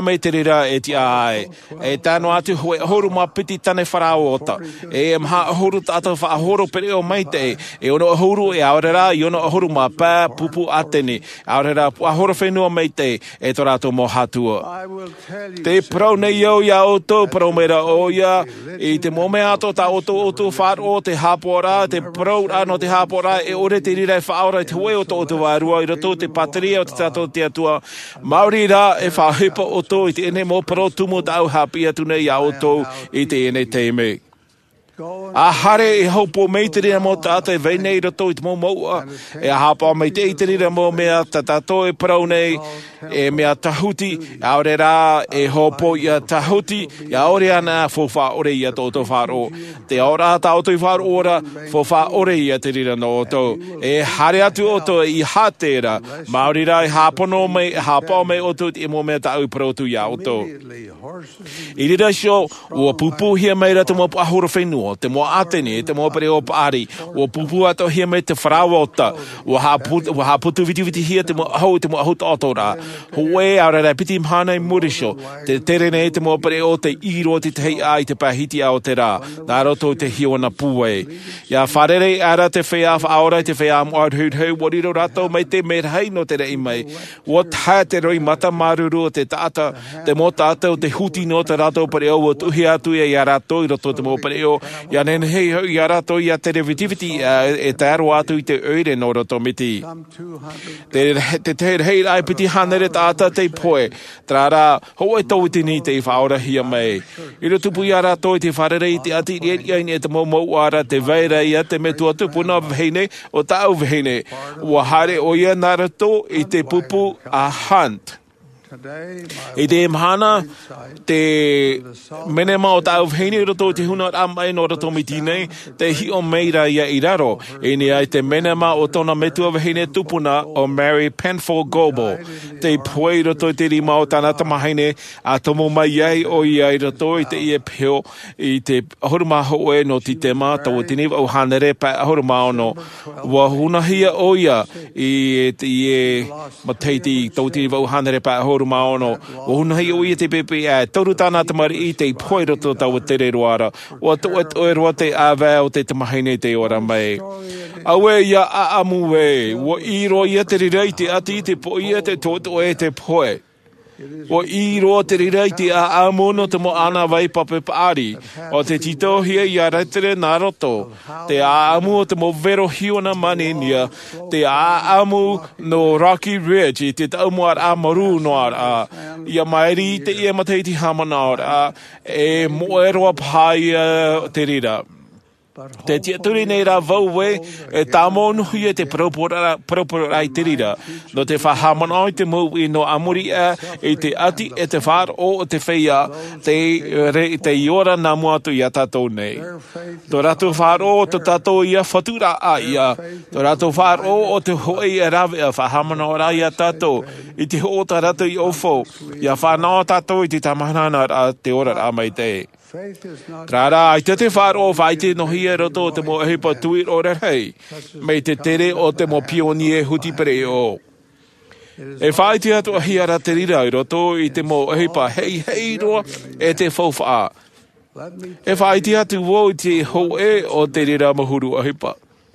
maurira e ti ai. E tano atu hoe horu ma piti tane wharao ota. E mha horu tata wha horo pere o maite. E ono horu e aurera i ono horu ma pā pupu atene. Aurera a horo whenua maite e to rato mo hatua. Te prau nei au ia oto, prau mera o ia. I te mome ato ta oto oto wharo te hapora, te prau ano te hapora e ore te rira e whaora te hoe oto oto wārua. I rato te pateria o te tato te atua. Mauri rā e whahepa oto i te ene mo pro tumu tau hapia tune ia oto i te ene teime. A hare e haupo mei te rira mo tātai veinei rato i te mō maua. E a hapa mei te i te rira mo mea tatato e parau nei. E mea tahuti, a ore rā e haupo i a tahuti. I a ore ana fo wha ore i a tōtou wharo. Te aora ta auto i wharo ora, fo wha ore i a te rira no oto. E hare atu oto i hatera. Maori rā e hapono mei, e hapa mei oto i mo mea ta au protu i a oto. I rira sio, ua pupu hia mei ra te mo ahoro whenua. Te mo atene, te mo pere o paari, o pupu ato hia me te wharawota, o haputu viti viti hia te mo ahau, te mo ahut otora, hoe aurara piti mhana i murisho, te tere nei te mo pere o te iro te te hei ai te pahiti ao te rā, nā roto te hiona puwe. Ia wharere ara te whea whaora te whea moar hūd hau, wariro rato mai te merhei no te rei mai, o tae te roi mata maruru o te tata, te mo tata o te huti no te rato pere o, o tuhi atu ia ia rato i roto te mo pere o, ia nen hei hau i arato i a te revitiviti uh, e te aro atu i te oire no roto miti. Te te te hei rai piti hanere tāta te poe, tra rā hoa e tau te ni te i whaora hia mai. I ro tupu i arato i te wharere i te ati i e ni e te mau mau ara te veira i a te me tua tupuna vheine o tau vheine. Ua hare o ia narato i te pupu a hunt. I te mhana, te menema o tau vheini roto te huna amai no roto miti nei, te hi o meira ia i raro. E ni ai te menema o tona metua vheine tupuna o Mary Penfold Goble. Te puei roto te rima o tana tamahaine a tomo mai ai o ia i roto i te ie peo i te ahuruma hoe no ti tema tau tini au hanere pa ahuruma ono. Wa hunahia o ia i te ie mateiti tau tini au hanere pa ahuruma maono o hunai o i te pepe a toru tāna tamari i te poi roto tau tere roara o to o roa te awa o te tamahaine te ora mai awe ia a amu we o i ro ia te rei te ati te poi te toto e te poi o i ro te rei te a amono te mo ana vai pape paari o te tito hia i a retere nā roto te a amu o te mo vero hiona manenia te a amu no Rocky Ridge i te tau mo ar a maru no ar a i a maeri te ia mateiti hamana ar a e mo eroa pai te rira. Te tia turi nei rā vauwe e tā mōnuhi e te propora i te rira. No te whahamana i te mau i no amuri a e te ati e te whār o te whea te, re, te iora nā muatu i a tātou nei. Tō rātou whār o te tātou i a whatura a ia. Tō rātou whār o o te hoi e rawe a whahamana o rā i a tātou. I te ho o tā rātou i ofo. I a whanau tātou i te tamahana a te ora rā mai te. Trara, ai te te whāro o whaite no hia roto o te mo ehipa tui o rei, mei te tere o te mo pionie huti pere o. E whaite atu a hia ra te rira i roto i te mo ehipa hei hei roa e te whauwha. E whaite atu wo i te ho e o te rira mahuru ehipa.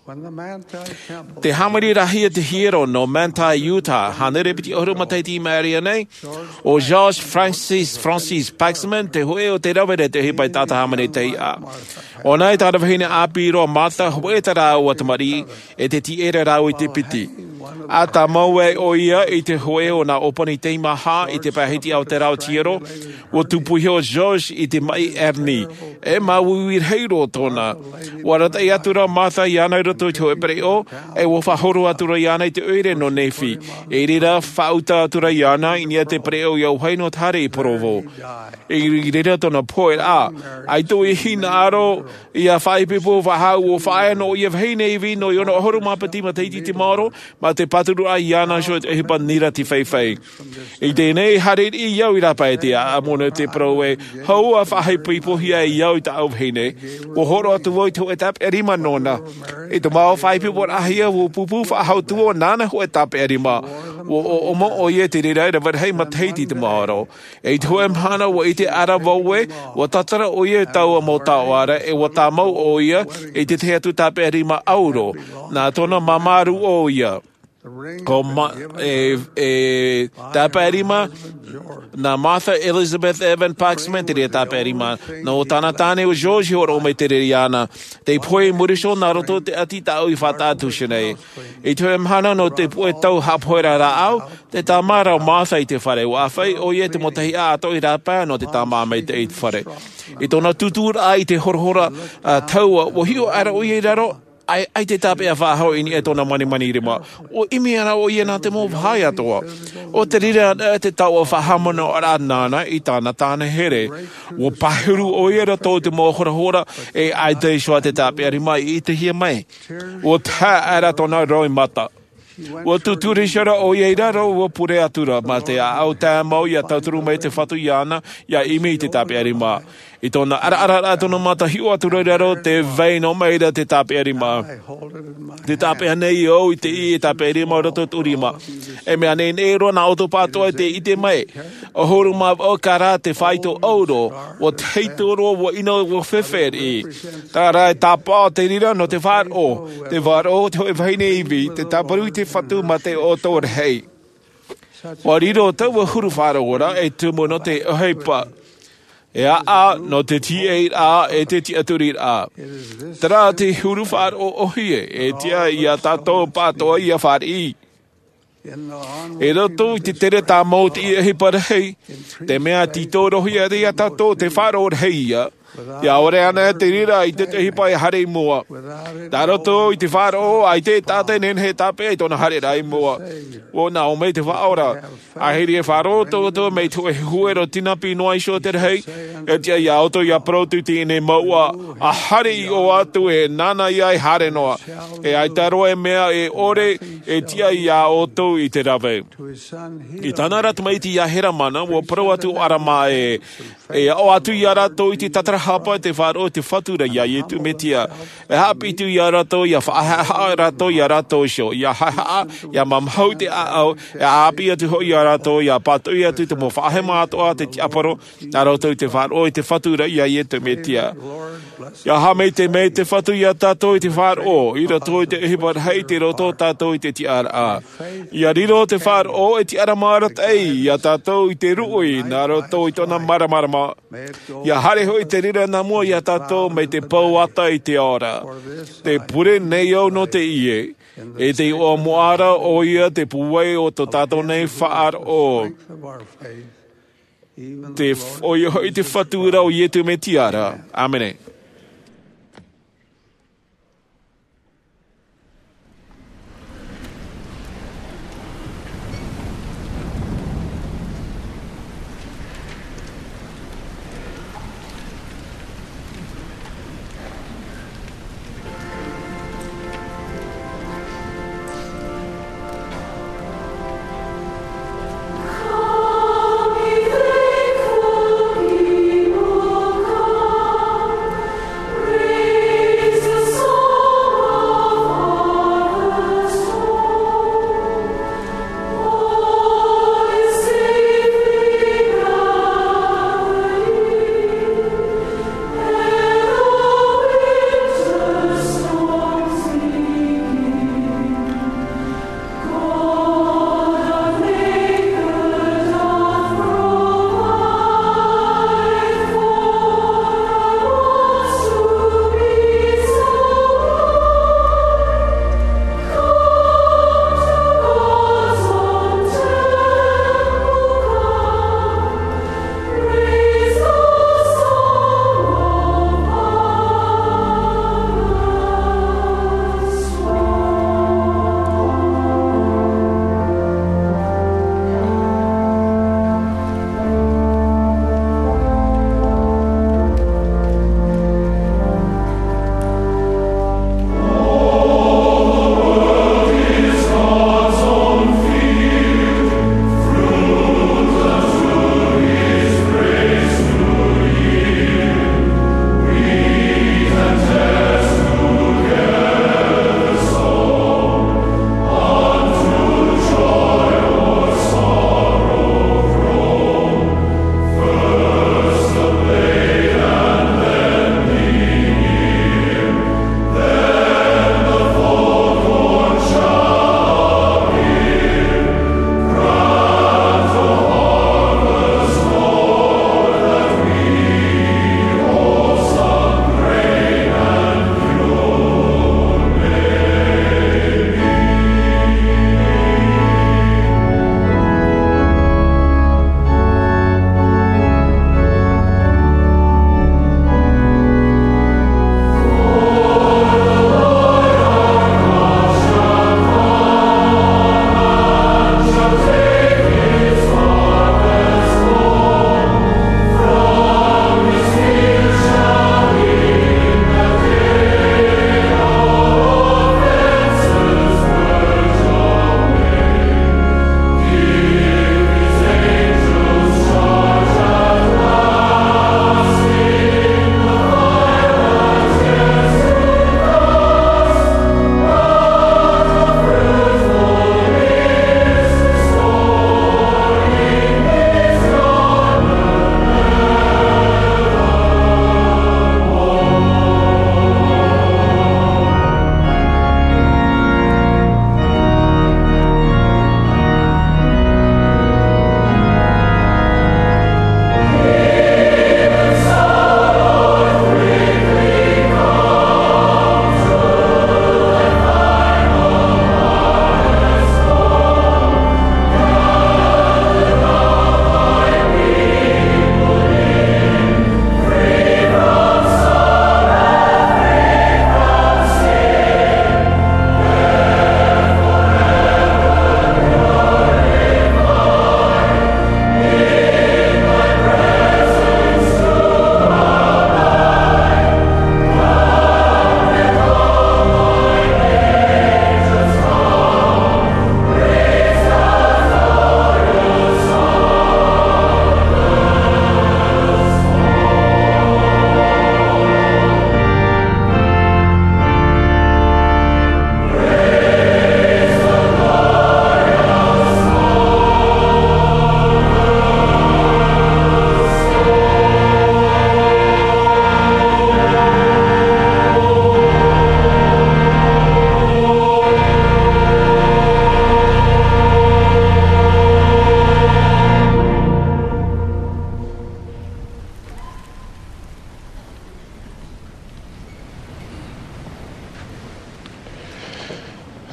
Te hamari rahia te hero no Manti, Utah, hanere piti oru mataiti maria nei, o George Francis Francis Paxman, te hoe o te rawere te hipai tata hamari te ia. O nei tāra wahine āpiro Martha hoe ta rau atamari e te ti ere rau i te piti. A tā maue o ia i te hoe o nā opani te maha i te pahiti au te rau tiero, o tupuhi o George i te mai erni, e mauir heiro tōna. Warata i atura Martha i anai roto i te hoe pere o, e wo whahoro atura i anai te oire no nefi. E rira whauta atura i anai i nia te pere o i au haino tare i porovo. E rira tōna poe a, ai tō i hina aro i a whaipipo whahau o whaeno i a whaine i vino i ono ahoro mapati ma teiti te maoro, ma te paturu a iana so e hipa nira ti whaiwhai. I tēnei hare i iau i rapa e te a amona te proe, hau a whahai pipo hia i iau i ta au whaine, o horo atu woi tu e tap e rima nona. I te mao whaipipo a hia o pupu whahau tuo nana ho e tap e rima, o mo o ye te rira ra var hei mateiti te maaro e te hoe mhana wa i te ara wawe wa tatara o ye tau mo tawara e wa tamau o ia e te te atu tape rima auro na tona mamaru o ia ko ma e e tape rima na Martha Elizabeth Evan Paxman te rea tape rima na o tana tane o George o me te reana te poe murisho na roto te ati tau i whatatu shenei e te hoe mhana no te poe tau hapoera ra au te tamara o Martha i te whare wa whai o ye te motahi a ato i rapa no te tamā mei te i te whare i tona tutura ai te horhora uh, taua o hio ara o ye raro ai ai te tape a whahau ini e tona mani mani rima. O imi ana o ia nā te mō vahai atoa. O te rira te tau o whahamana o rā nāna i tāna tāna here. O pahuru o ia rato te mō hora hora e ai te shua te tape a rima i te hia mai. O tā ara tona roi mata. O tuturi shara o ia raro o pure atura ma te a au tā mau ia tauturu mai te whatu i ana ia imi te tape a rima. I tōna ara ara ara tōna mata hiu atura raro te veino meira te tape rima. Te tape nei o i te i e tape rima o rato turima. E mea nei nei roa na autopatoa te i te mai. O horu ma o kara te whaito auro. O teitoro o ino o whewheri. Tā rai tā pā te rira no te whār o. Te whār o te hoi whaine iwi. Te taparu te whatu ma te o tōre hei. O riro tau wa huru whāra ora e tumu no te oheipa. E a a no te ti e a e te ti aturi a. Tara te huru whār o ohie e tia i a tātou pātoa i a whār i. E roto i te tere tā mauti i e he parahei. Te mea ti tōrohi a rea tātou te whār o rehei ia. Ia ore ana te rira i te te hipa e hare mua. Tā roto i te whāra o ai te tātai nen he tāpe i tōna hare rai mua. O nā o mei te whaora. A heri e whāro tō tō mei tu e huero tina pi noa i sho te rei. E tia i auto i a protu ti ine maua. A hare i o atu e nana i ai hare noa. E ai taro e mea e ore e tia i a oto i te rawe. I tāna ratu mai ti a hera mana o pro atu arama e e o atu i a rato i te tatara hapa te whāro te whatura ia i tu metia. E hapi tu i a rato i a whaha rato i a rato sho. I a haha i a mamhau te a au. E a hapi atu ho i a rato i a patu i atu te mo whahe mātoa te tiaparo. A rato i te whāro i te whatura ia i tu metia. I a hamei te mei te whatu i a tato i te whāro. I rato i te ehipar hei te roto tato i te tiara a. I a riro te whāro e tiara marat ei. I a tato i te ruoi. Nā roto i tona maramarama. I a hare hoi te rira nā mua i a tato me te pau ata i te ora. Te pure nei au no te ie. E te o moara o ia te puwei o to tato nei whaar o. Te o i hoi te whatura o ietu me tiara. Amene.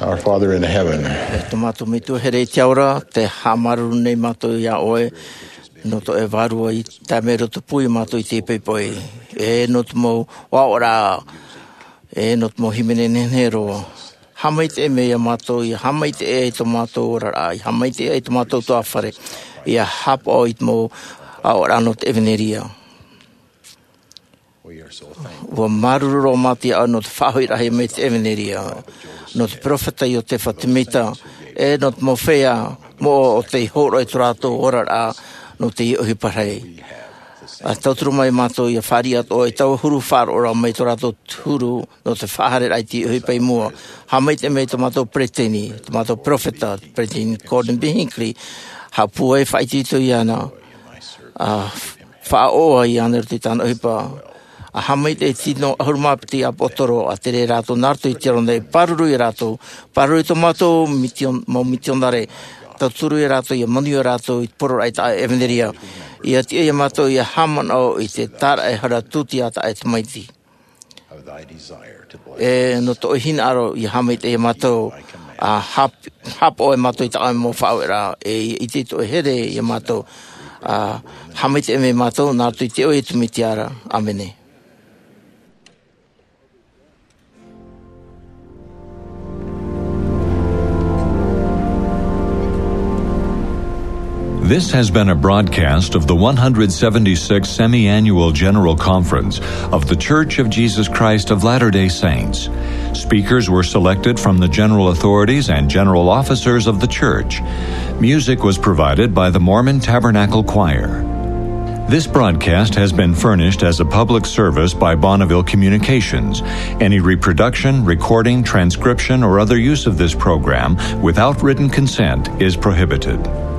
Our Father in heaven. E tomato mitu here te aura, te hamaru nei mato ia oe, no to e varua i ta mero to pui mato i te pepoi. E no to mo waora, e no to mo himene nenero. Hamait e mea mato, i hamait e tomato ora, i hamait e tomato to afare. Ia hap o it mo aora no te eveneria. Wa maruro mati a no te whahoirahi me te eveneria. No te profeta i o te whatimita, e no te mowhea mo o te horo e turato ora a no te i ohi parhei. A tauturu mai mato i a whari ato e tau huru wharo ora mai turato huru no te whahare ai te ohi pai mua. Ha mai te mei tomato preteni, tomato profeta, preteni Gordon B. Hinckley, ha pue whaitito i ana, a whaoa i ana te tana ohi pa. A hamai te tino ahurumapiti a potoro a tere rato narto i tiro nei paruru i rato, paruru i tomato mo mitionare, tauturu i rato i manu i rato i poro ai ta eveneria, i ati e mato i haman o i te tara e hara tuti ata e tamaiti. E no to hina aro i hamai te mato a hap, hap o e mato i ta ai mo whawera, e i te to here i mato a hamai te me mato narto i te o e tumitiara. Amene. This has been a broadcast of the one hundred seventy-sixth Semi-Annual General Conference of The Church of Jesus Christ of Latter-day Saints. Speakers were selected from the general authorities and general officers of the church. Music was provided by the Mormon Tabernacle Choir. This broadcast has been furnished as a public service by Bonneville Communications. Any reproduction, recording, transcription, or other use of this program without written consent is prohibited.